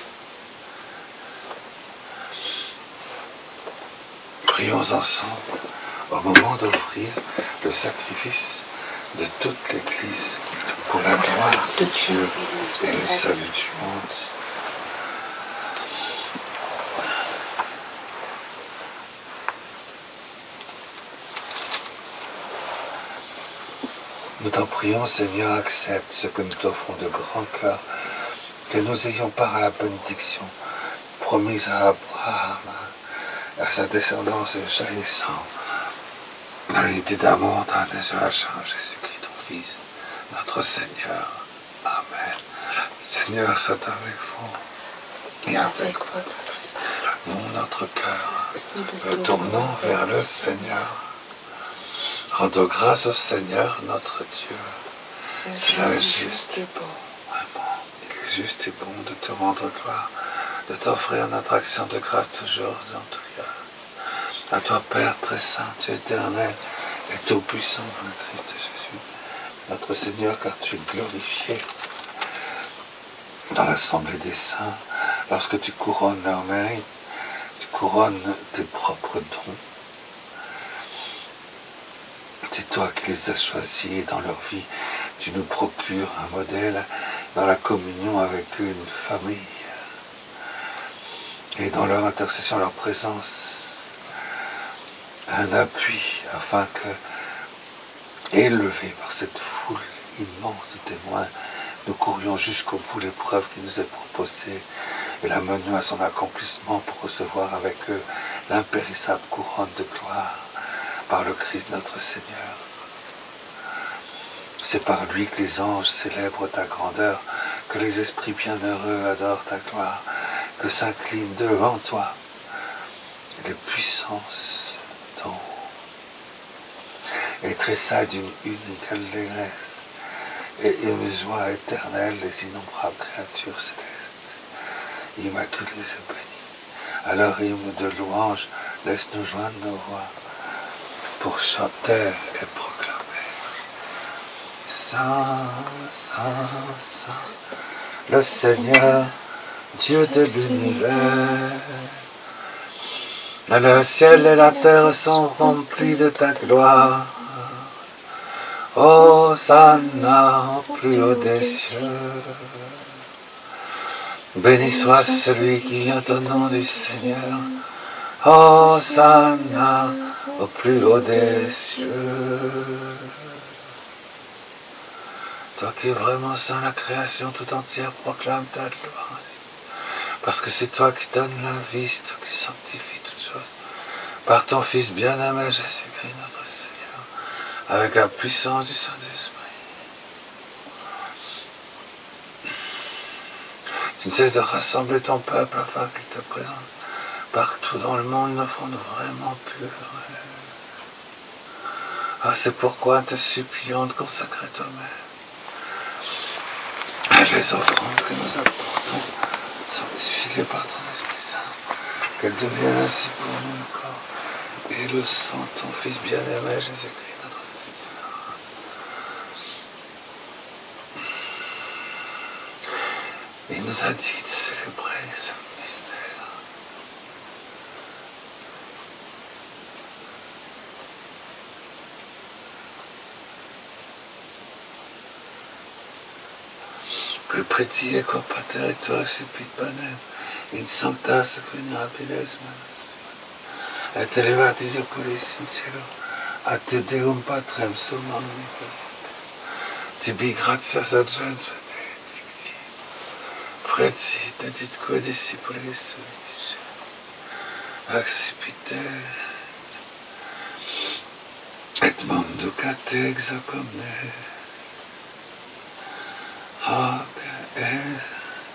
Prions ensemble au moment d'offrir le sacrifice de toute l'Église pour la gloire de Dieu et le salut du monde. Nous t'en prions, Seigneur, accepte ce que nous t'offrons de grand cœur, que nous ayons part à la bénédiction promise à Abraham, à sa descendance jaillissant dans l'unité d'amour dans les âges en Jésus-Christ, ton Fils, notre Seigneur. Amen. Seigneur, soit avec vous et avec votre esprit. Nous, notre cœur, le tournons vers le Seigneur. Rendons grâce au Seigneur, notre Dieu. Cela est juste et bon. Vraiment, il est juste et bon de te rendre gloire, de t'offrir notre action de grâce toujours et en tout lieu. À toi, Père très saint, Dieu éternel et tout-puissant dans le Christ de Jésus, notre Seigneur, car tu es glorifié dans l'assemblée des saints, lorsque tu couronnes leur mérite, tu couronnes tes propres dons. C'est toi qui les as choisis et dans leur vie, tu nous procures un modèle dans la communion avec eux, une famille. Et dans leur intercession, leur présence, un appui afin que, élevés par cette foule immense de témoins, nous courions jusqu'au bout l'épreuve qui nous est proposée et la menions à son accomplissement pour recevoir avec eux l'impérissable couronne de gloire par le Christ notre Seigneur. C'est par lui que les anges célèbrent ta grandeur, que les esprits bienheureux adorent ta gloire, que s'inclinent devant toi les puissances d'en haut, et tressaillent d'une unique allégresse et une joie éternelle les innombrables créatures célestes, immaculées et bénies. À leur hymne de louange, laisse-nous joindre nos voix pour chanter et proclamer. Saint, Saint, Saint, le Seigneur, Dieu de l'univers. Le ciel et la terre sont remplis de ta gloire. Hosanna au plus haut des cieux. Béni soit celui qui vient au nom du Seigneur. Hosanna au plus haut des cieux. Toi qui es vraiment saint, la création tout entière proclame ta gloire. Parce que c'est toi qui donnes la vie, c'est toi qui sanctifies toutes choses. Par ton Fils bien-aimé Jésus-Christ notre Seigneur, avec la puissance du Saint-Esprit. Tu ne cesses de rassembler ton peuple afin qu'il te présente partout dans le monde une offrande vraiment pure. Ah, c'est pourquoi te supplions de consacrer toi-même les offrandes que nous apportons, sanctifiées par ton Esprit Saint, qu'elles deviennent ainsi pour nous le corps et le sang de ton Fils bien-aimé Jésus-Christ notre Seigneur. Il nous a dit de célébrer ce mystère que pretие cor pater et tuas sit panem, in sanctas venerabiles manos, et elevatis oculis in cielo, a te Deum Patrem sum omnipotens, tibi gratias adjoins benedicti, preci deditque discipulis suitis, accipite, et manducate exocomne, hoc est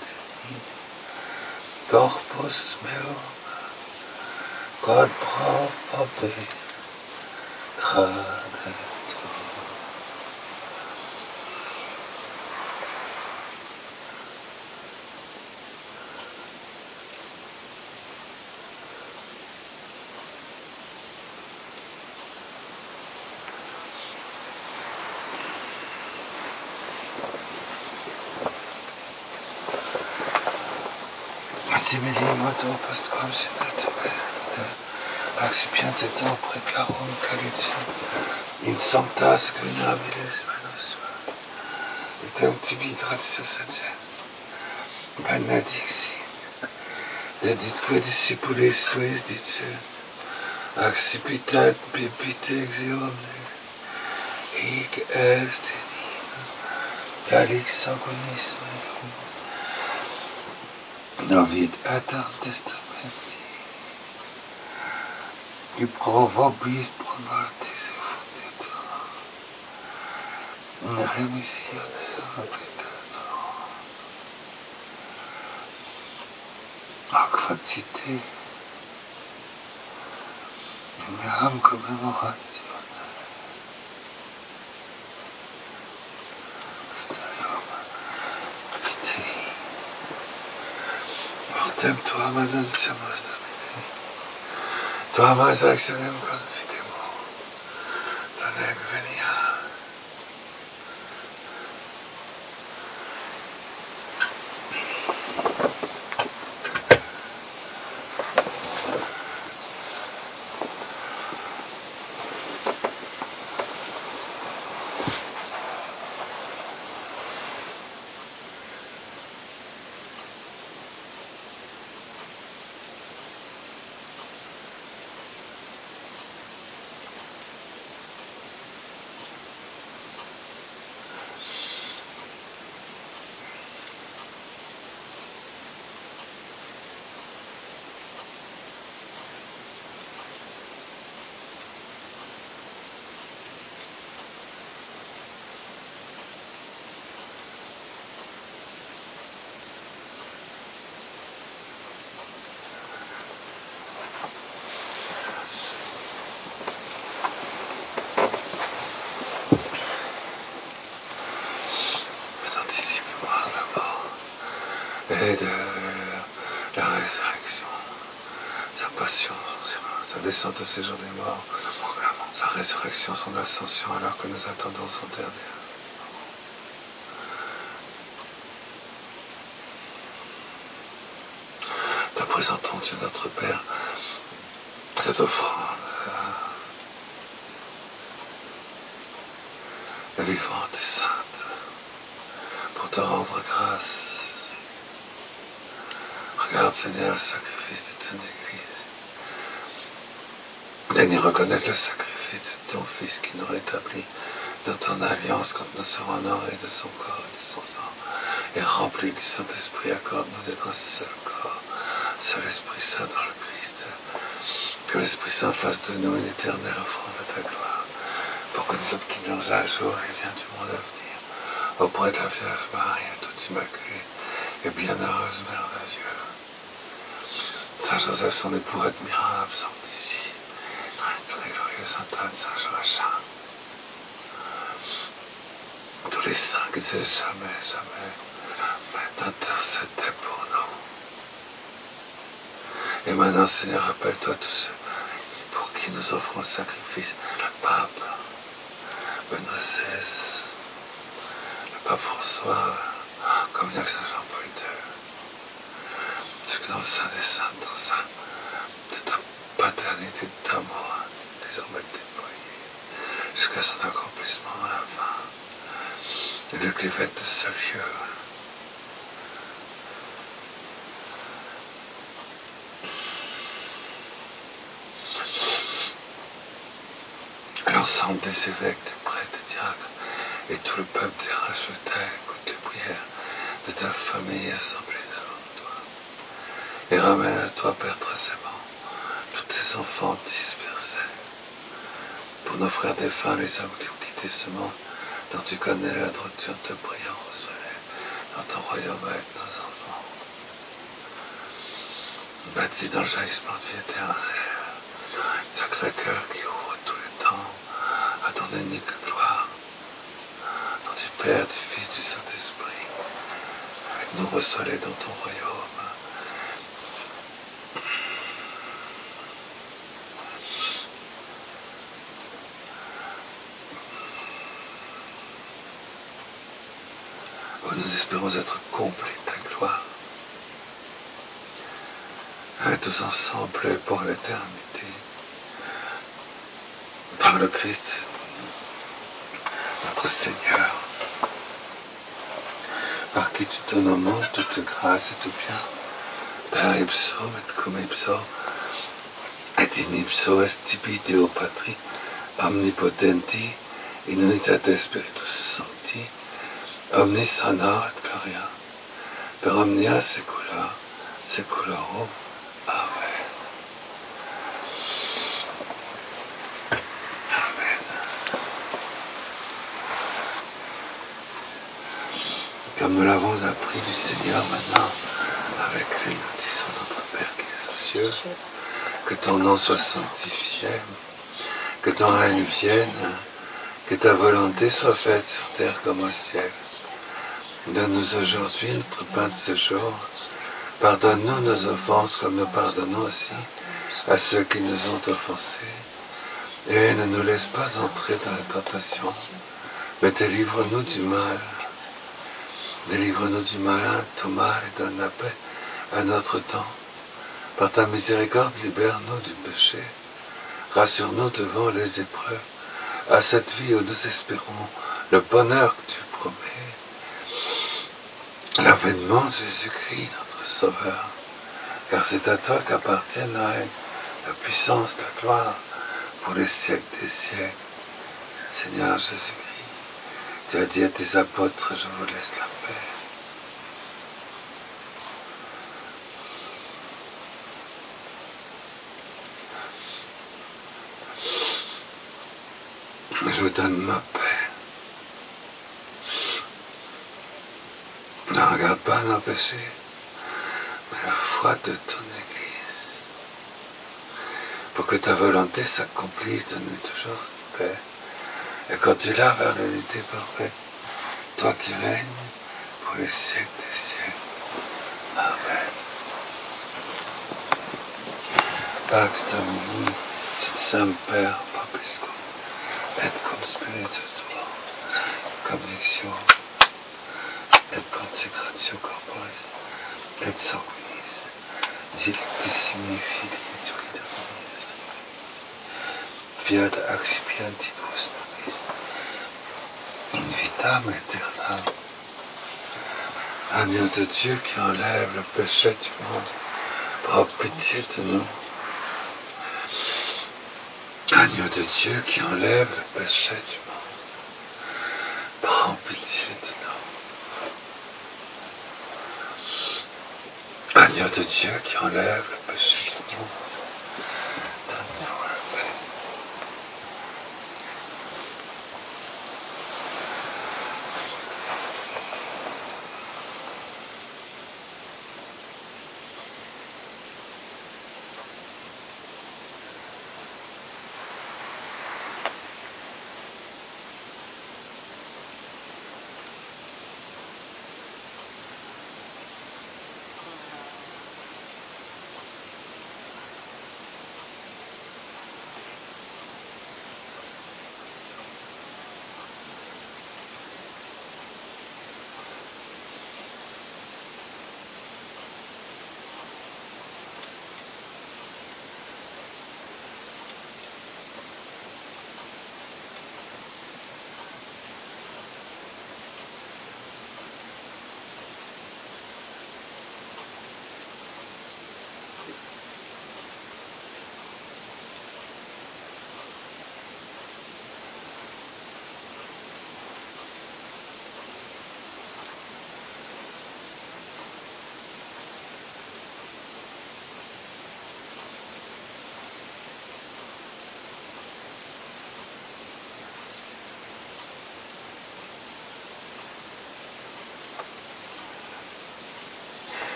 corpus meum, quod pro populi tradetur. Simili moto post quam sinat accipiant et tam precarum calici in sanctas venerabiles manos, et Deum tibi gratias adjoint benedicti, deditque discipulis suis dicet, accipitat bibite exi omne, hic est in calix sanguinis meum, novit etam testamenti, qui pro vobis pro mortis effunditur, in remissionem peccatorum, hoc facite in meam commemoratione. Mortem tuam annunciamus Domine, tuam resurrectionem confitemur, donec venia. Et de la résurrection, sa passion, sa descente au séjour des morts, sa résurrection, son ascension, alors que nous attendons son dernier. Te présentons, Dieu notre Père, cette offrande euh, vivante et sainte, pour te rendre grâce. Regarde, Seigneur, le sacrifice de ton Église. Daigne reconnaître le sacrifice de ton Fils qui nous rétablit dans ton alliance quand nous serons honorés de son corps et de son sang, et remplis du Saint-Esprit, accorde-nous d'être un seul corps, seul Esprit Saint dans le Christ. Que l'Esprit Saint fasse de nous une éternelle offrande de ta gloire, pour que nous obtenions un jour les biens du monde à venir, auprès de la Vierge Marie, toute immaculée et bienheureuse Mère de Dieu. Saint Joseph, son époux admirable, sanctifié, très glorieux Saint Anne, Saint Joachim, tous les saints qui disent jamais, jamais, d'intercéder pour nous. Et maintenant, Seigneur, rappelle-toi tous ceux pour qui nous offrons le sacrifice, le pape, Benoît seize, le pape François, comme il y a que Saint Jean-Paul deux. Jusque dans le sein des saints, dans le sein de ta paternité, de ta mort, désormais déployée, jusqu'à son accomplissement à la fin. Et le clivette de ce lieu, L'ensemble des évêques, des prêtres, des diacres et tout le peuple des rachetés, écoute les prières de ta famille assemblée devant toi. Et ramène à toi, Père Tracement, tous tes enfants dispersés. Pour nos frères défunts, les hommes qui ont quitté ce monde, dont tu connais la droiture, te priant, reçois-les dans ton royaume avec nos enfants. Bâtis dans le jaillissement de vie éternelle, Sacré-Cœur qui ouvre tout le temps à ton unique gloire, nom du Père, du Fils, du Saint-Esprit, avec nous reçois-les dans ton royaume. Où nous espérons être comblés de ta gloire, et tous ensemble pour l'éternité, par le Christ, notre Seigneur, par qui tu donnes au monde toute grâce et tout bien, per ipso et cum ipso, et in ipso est tibi Deo Patri, omnipotenti, in unitate Spiritus Sancti, omnis honor et gloria, per omnia saecula saeculorum. Amen. Amen. Comme nous l'avons appris du Seigneur maintenant, avec lui, nous disons notre Père qui est aux cieux, que ton nom soit sanctifié, que ton règne vienne, que ta volonté soit faite sur terre comme au ciel. Donne-nous aujourd'hui notre pain de ce jour. Pardonne-nous nos offenses comme nous pardonnons aussi à ceux qui nous ont offensés. Et ne nous laisse pas entrer dans la tentation, mais délivre-nous du mal. Délivre-nous du malin, tout mal, et donne la paix à notre temps. Par ta miséricorde, libère-nous du péché. Rassure-nous devant les épreuves, à cette vie où nous espérons le bonheur que tu promets. L'avènement de Jésus-Christ, notre Sauveur, car c'est à toi qu'appartiennent la règne, la puissance, la gloire, pour les siècles des siècles. Seigneur Jésus-Christ, tu as dit à tes apôtres, je vous laisse la paix. Je vous donne ma paix. Ne regarde pas nos péchés, mais la foi de ton Église. Pour que ta volonté s'accomplisse, donne-nous toujours cette paix. Et conduis-la vers l'unité parfaite, toi qui règnes pour les siècles des siècles. Amen. Pax Domini, sit semper Papiscum, et cum Spiritus tuo, convictio, et consecratio corporis, et sanguinis, dilectissimi filii tui Dominus, fiat accipientibus nobis, in vitam aeternam. Agneau de Dieu qui enlève le péché du monde, prends pitié de nous. Agneau de Dieu qui enlève le péché du monde, prends pitié de nous. Agneau de Dieu qui enlève le péché du monde, donne-nous la paix.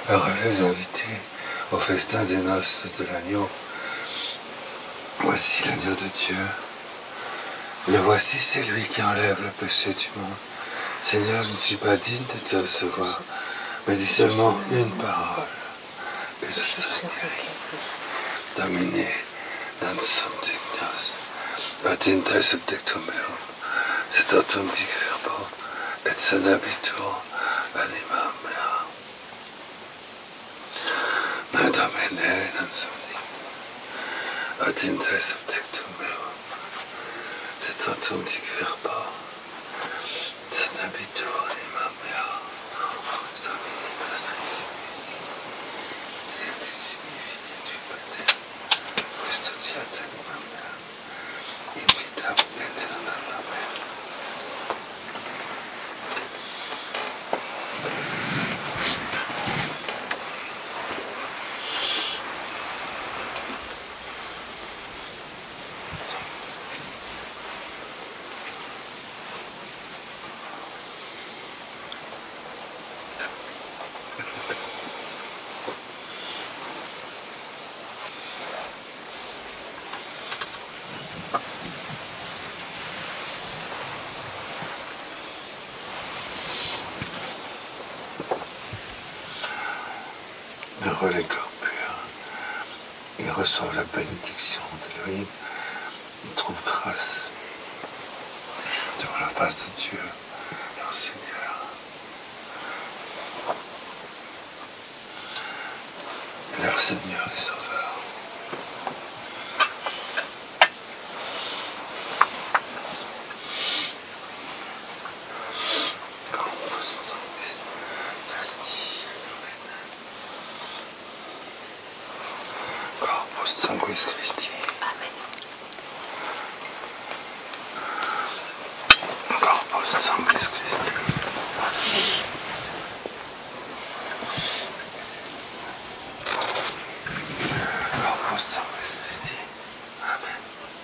Heureux les invités au festin des noces de l'agneau. Voici l'agneau de Dieu. Le voici, c'est lui qui enlève le péché du monde. Seigneur, je ne suis pas digne de te recevoir, mais dis seulement une parole, et je serai guéri. Domine, dans something else. Attenta subjectum meum, c'est autum dic verbo, et sanabituo animam meam. Ma domine, dans something. Attenta subjectum meum, c'est autum dic verbo, et sanabituo animam meam. Domine, nostri Sanctissimi Fili du Pater, custodiat animam meam. Invitam aeternam. Amen. Heureux les corps purs, ils reçoivent la bénédiction d'Élohim, ils trouvent grâce devant la face de Dieu, leur Seigneur. Leur Seigneur et Sauveur. Corpus Sanguis Christi. Amen. Corpus Sanguis Christi. Corpus Sanguis Christi. Amen.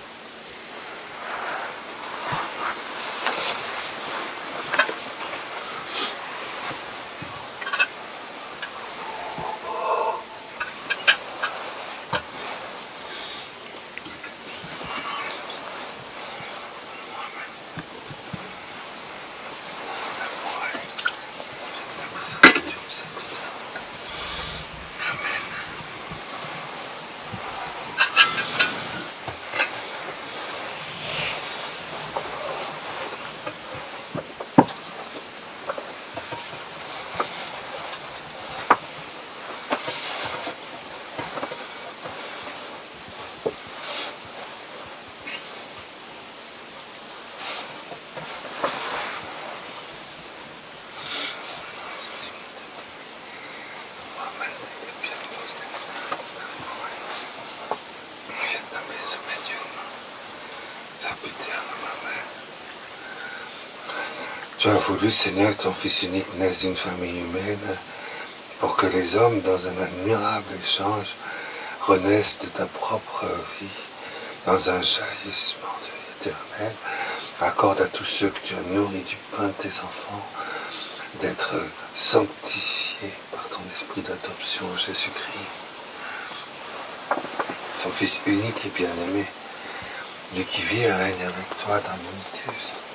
Tu as voulu, Seigneur, que ton Fils unique naisse d'une famille humaine pour que les hommes, dans un admirable échange, renaissent de ta propre vie dans un jaillissement de vie éternelle. Accorde à tous ceux que tu as nourris du pain de tes enfants d'être sanctifiés par ton esprit d'adoption, Jésus-Christ, ton Fils unique et bien-aimé, lui qui vit et règne avec toi dans l'unité du Saint-Esprit,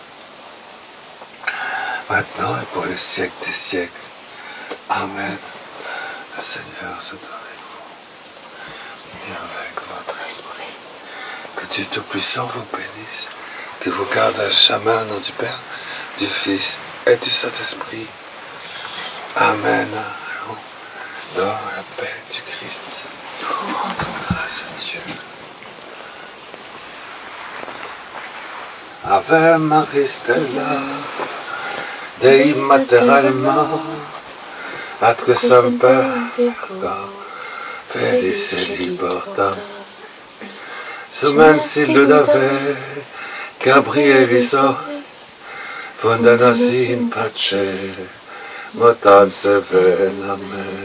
maintenant et pour les siècles des siècles. Amen. Le Seigneur se donne avec vous et avec votre esprit. Que Dieu Tout-Puissant vous bénisse, que vous garde à jamais au nom du Père, du Fils et du Saint-Esprit. Amen. Allons dans la paix du Christ. Grâce à Dieu. Ave Maria Stella, Dei Materalma, Atque Semper, Felice Liberta, Sumensi Ludave, Gabrielis, Fondanasi in pace, Motanse vename.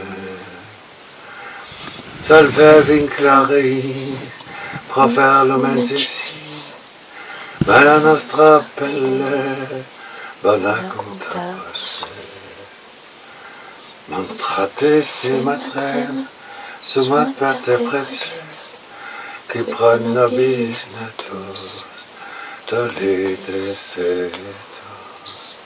Salve vinclari, profer lumen sexi, ma la nostra pelle, bona conta pace. Monstrates et Mater, sumat Pater Preces, qui pren nobis natus, tolides etos.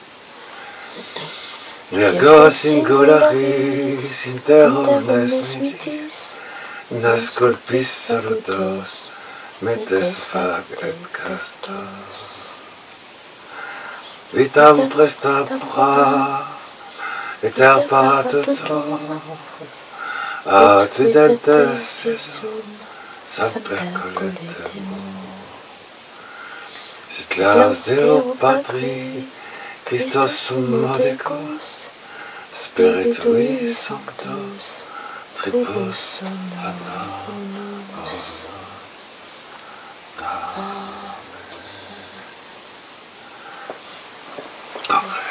Virgo singularis inter omnes mitis, nasculpis salutos, metes fag et castos. Vitam presta pra, et erpatuto, ad videntes Jesum, saper colletemur. Sit las Deo Patri, Christos sum modicus, Spiritui Sanctus, tribus annos. Amen. Amen.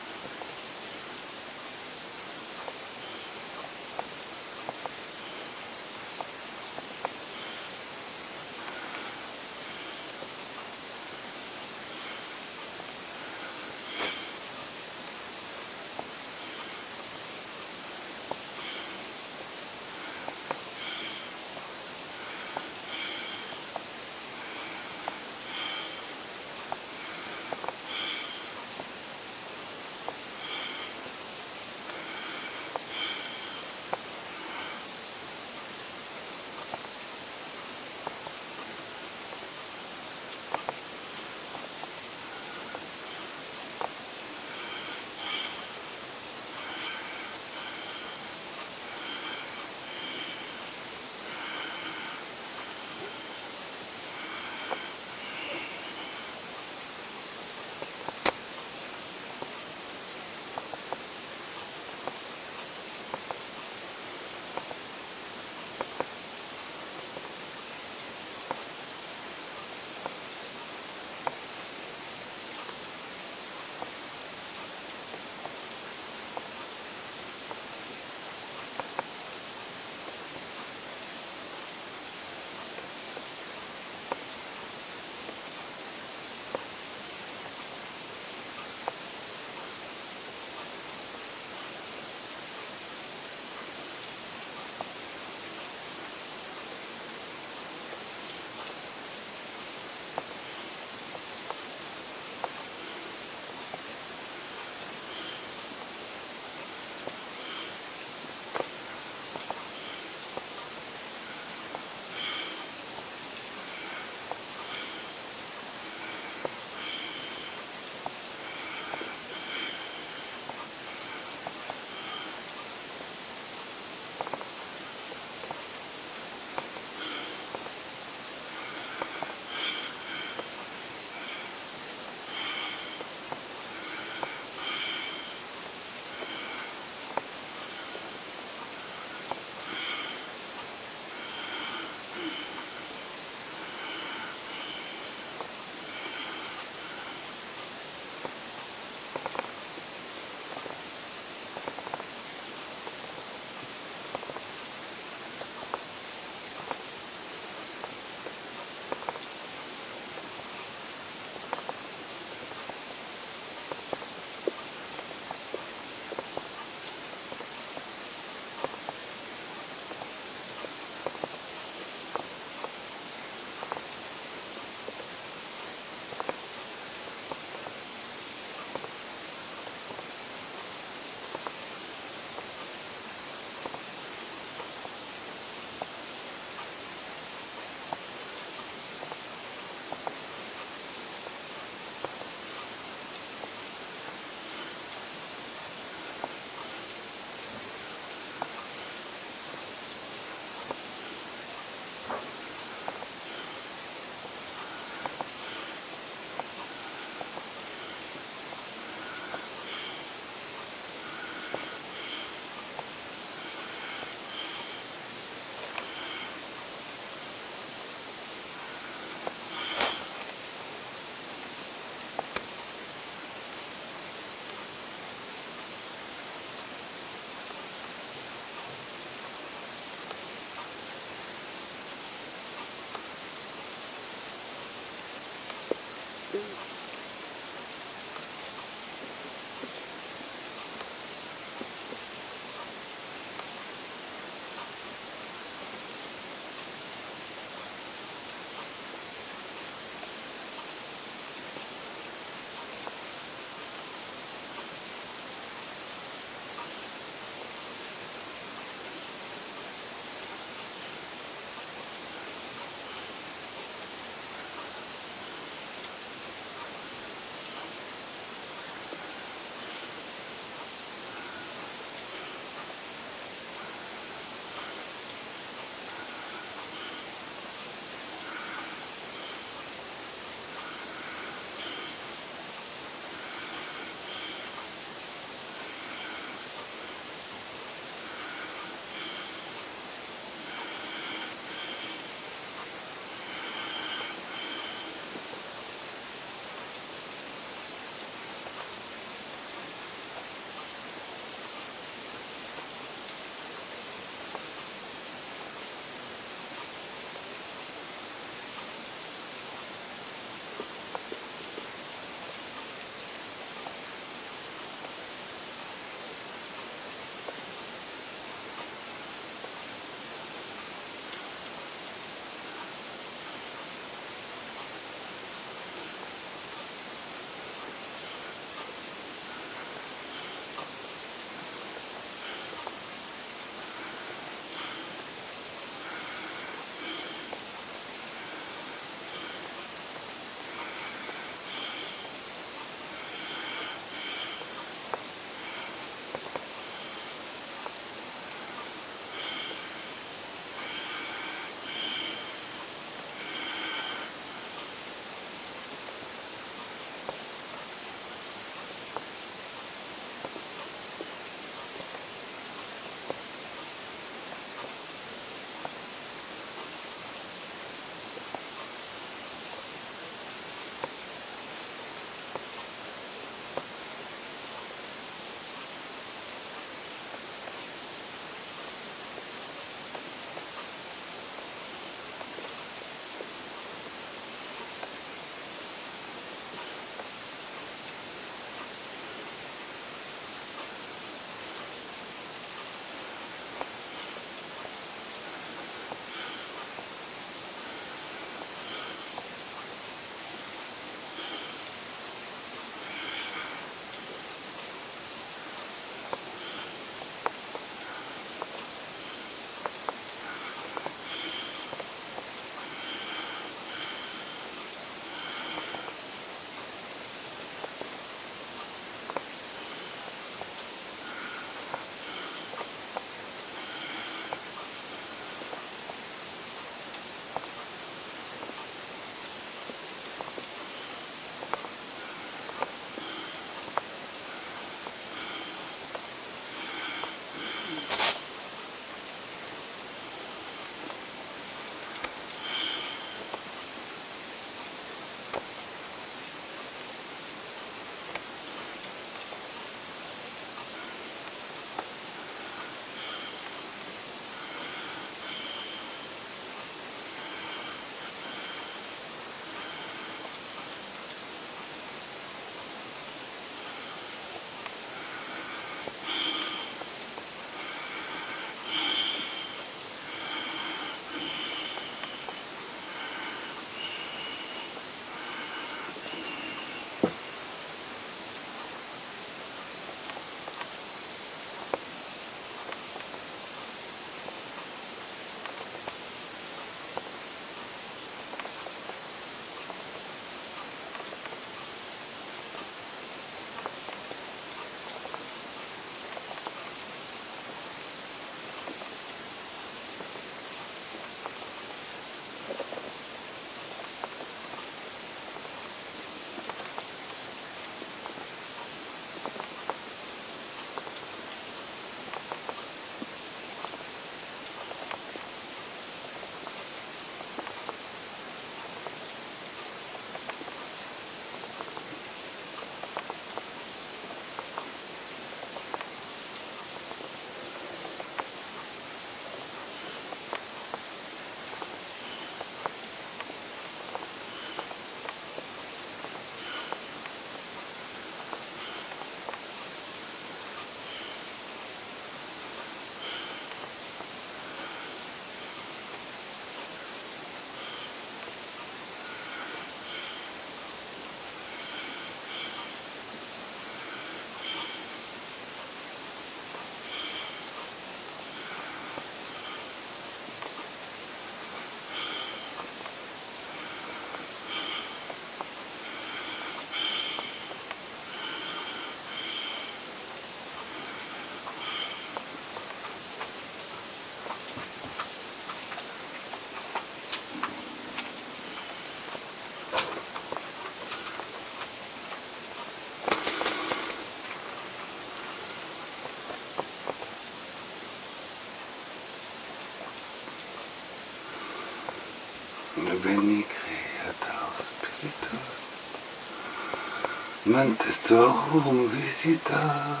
Mentestorum visita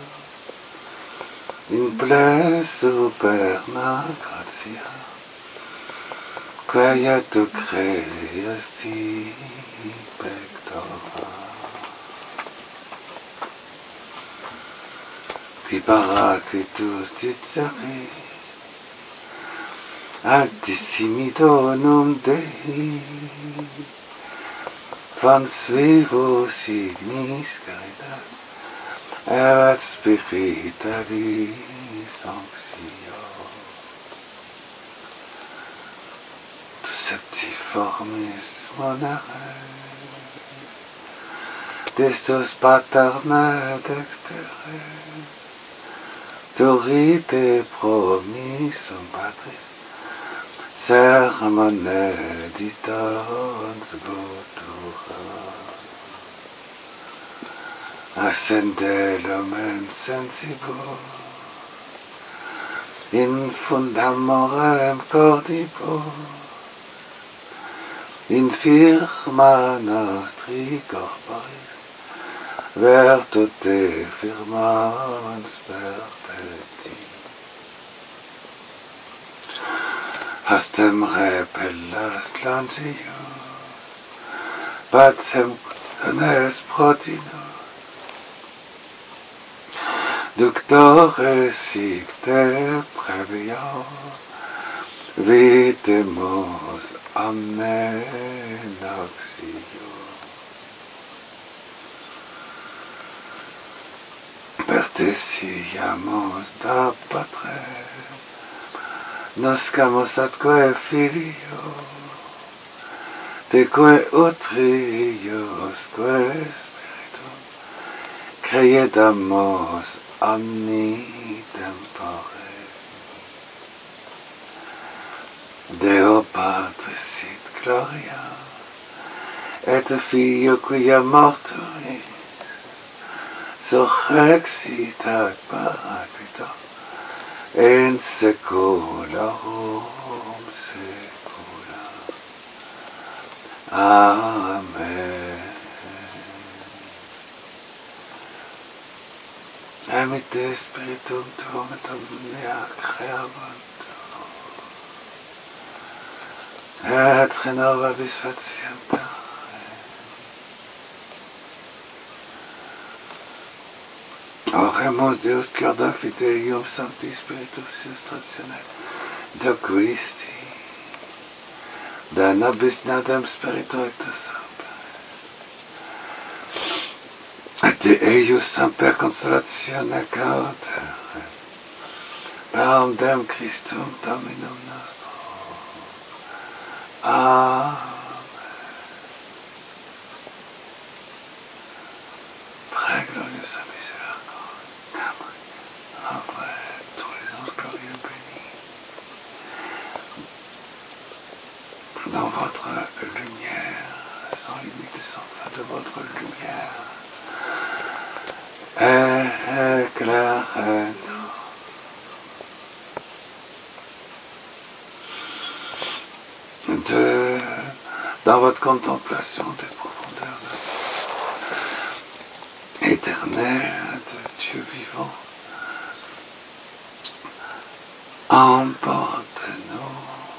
in ple superna gratia, quae tu creasti pectora, qui paraclitus dicere, altissimi donum Dei, fansvevo signis caritas, et spiritualis anxio. Tu septiformis monere, destus paterna dextere, turrite promissum Patris, sermone ditans votura. Ascende lumen sensibus, in fundamorem cordibus, in firma nostri corporis, virtute firmans perpetti. Hastem repellas lantius, pacem tenes protinus, ductore sic te previo, vitemus omne noxio. Per te siamus da Patre, nascamus atque filio, teque utriusque spiritum, creedamus omni tempore. Deo Patris sit gloria, et Filio quia mortuis, surrexit ad Paraclito, in saeculorum saecula. Amen. Amite Spiritum Tuum et omnia creabunt, et renovabis facienta. Oremus Deus Corde Fidelium Sancti Spiritus Iustratione, doquisti, da nobis nadem Spiritu et Semper, et de eius semper consolatione cautere, per dem Christum Dominum nostrum. Amen. Très glorieux Saint Miséricorde, après tous les anges glorieux bénis, dans votre lumière, sans limite et sans fin de votre lumière, éclairez-nous. De, dans votre contemplation des profondeurs éternelles de Dieu vivant, emportez-nous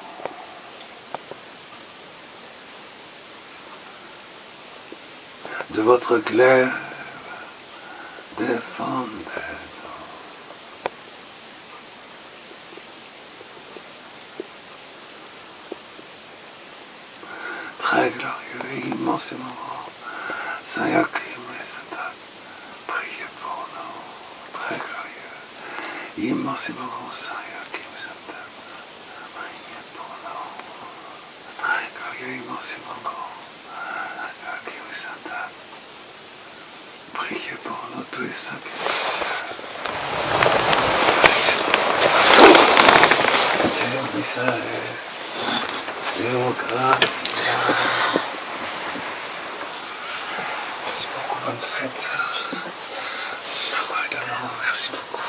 de votre glaive, défendez-nous. Très glorieux et immensément grand, Saint Joachim et Sainte Anne, priez pour nous. Très glorieux, immensément grand, Saint Joachim et Sainte Anne, priez pour nous. Très glorieux, immensément grand, Saint Joachim et Sainte Anne, priez pour nous tous les saints qui sont ciel. Deo gratia. Merci beaucoup, bonne fête. Merci beaucoup.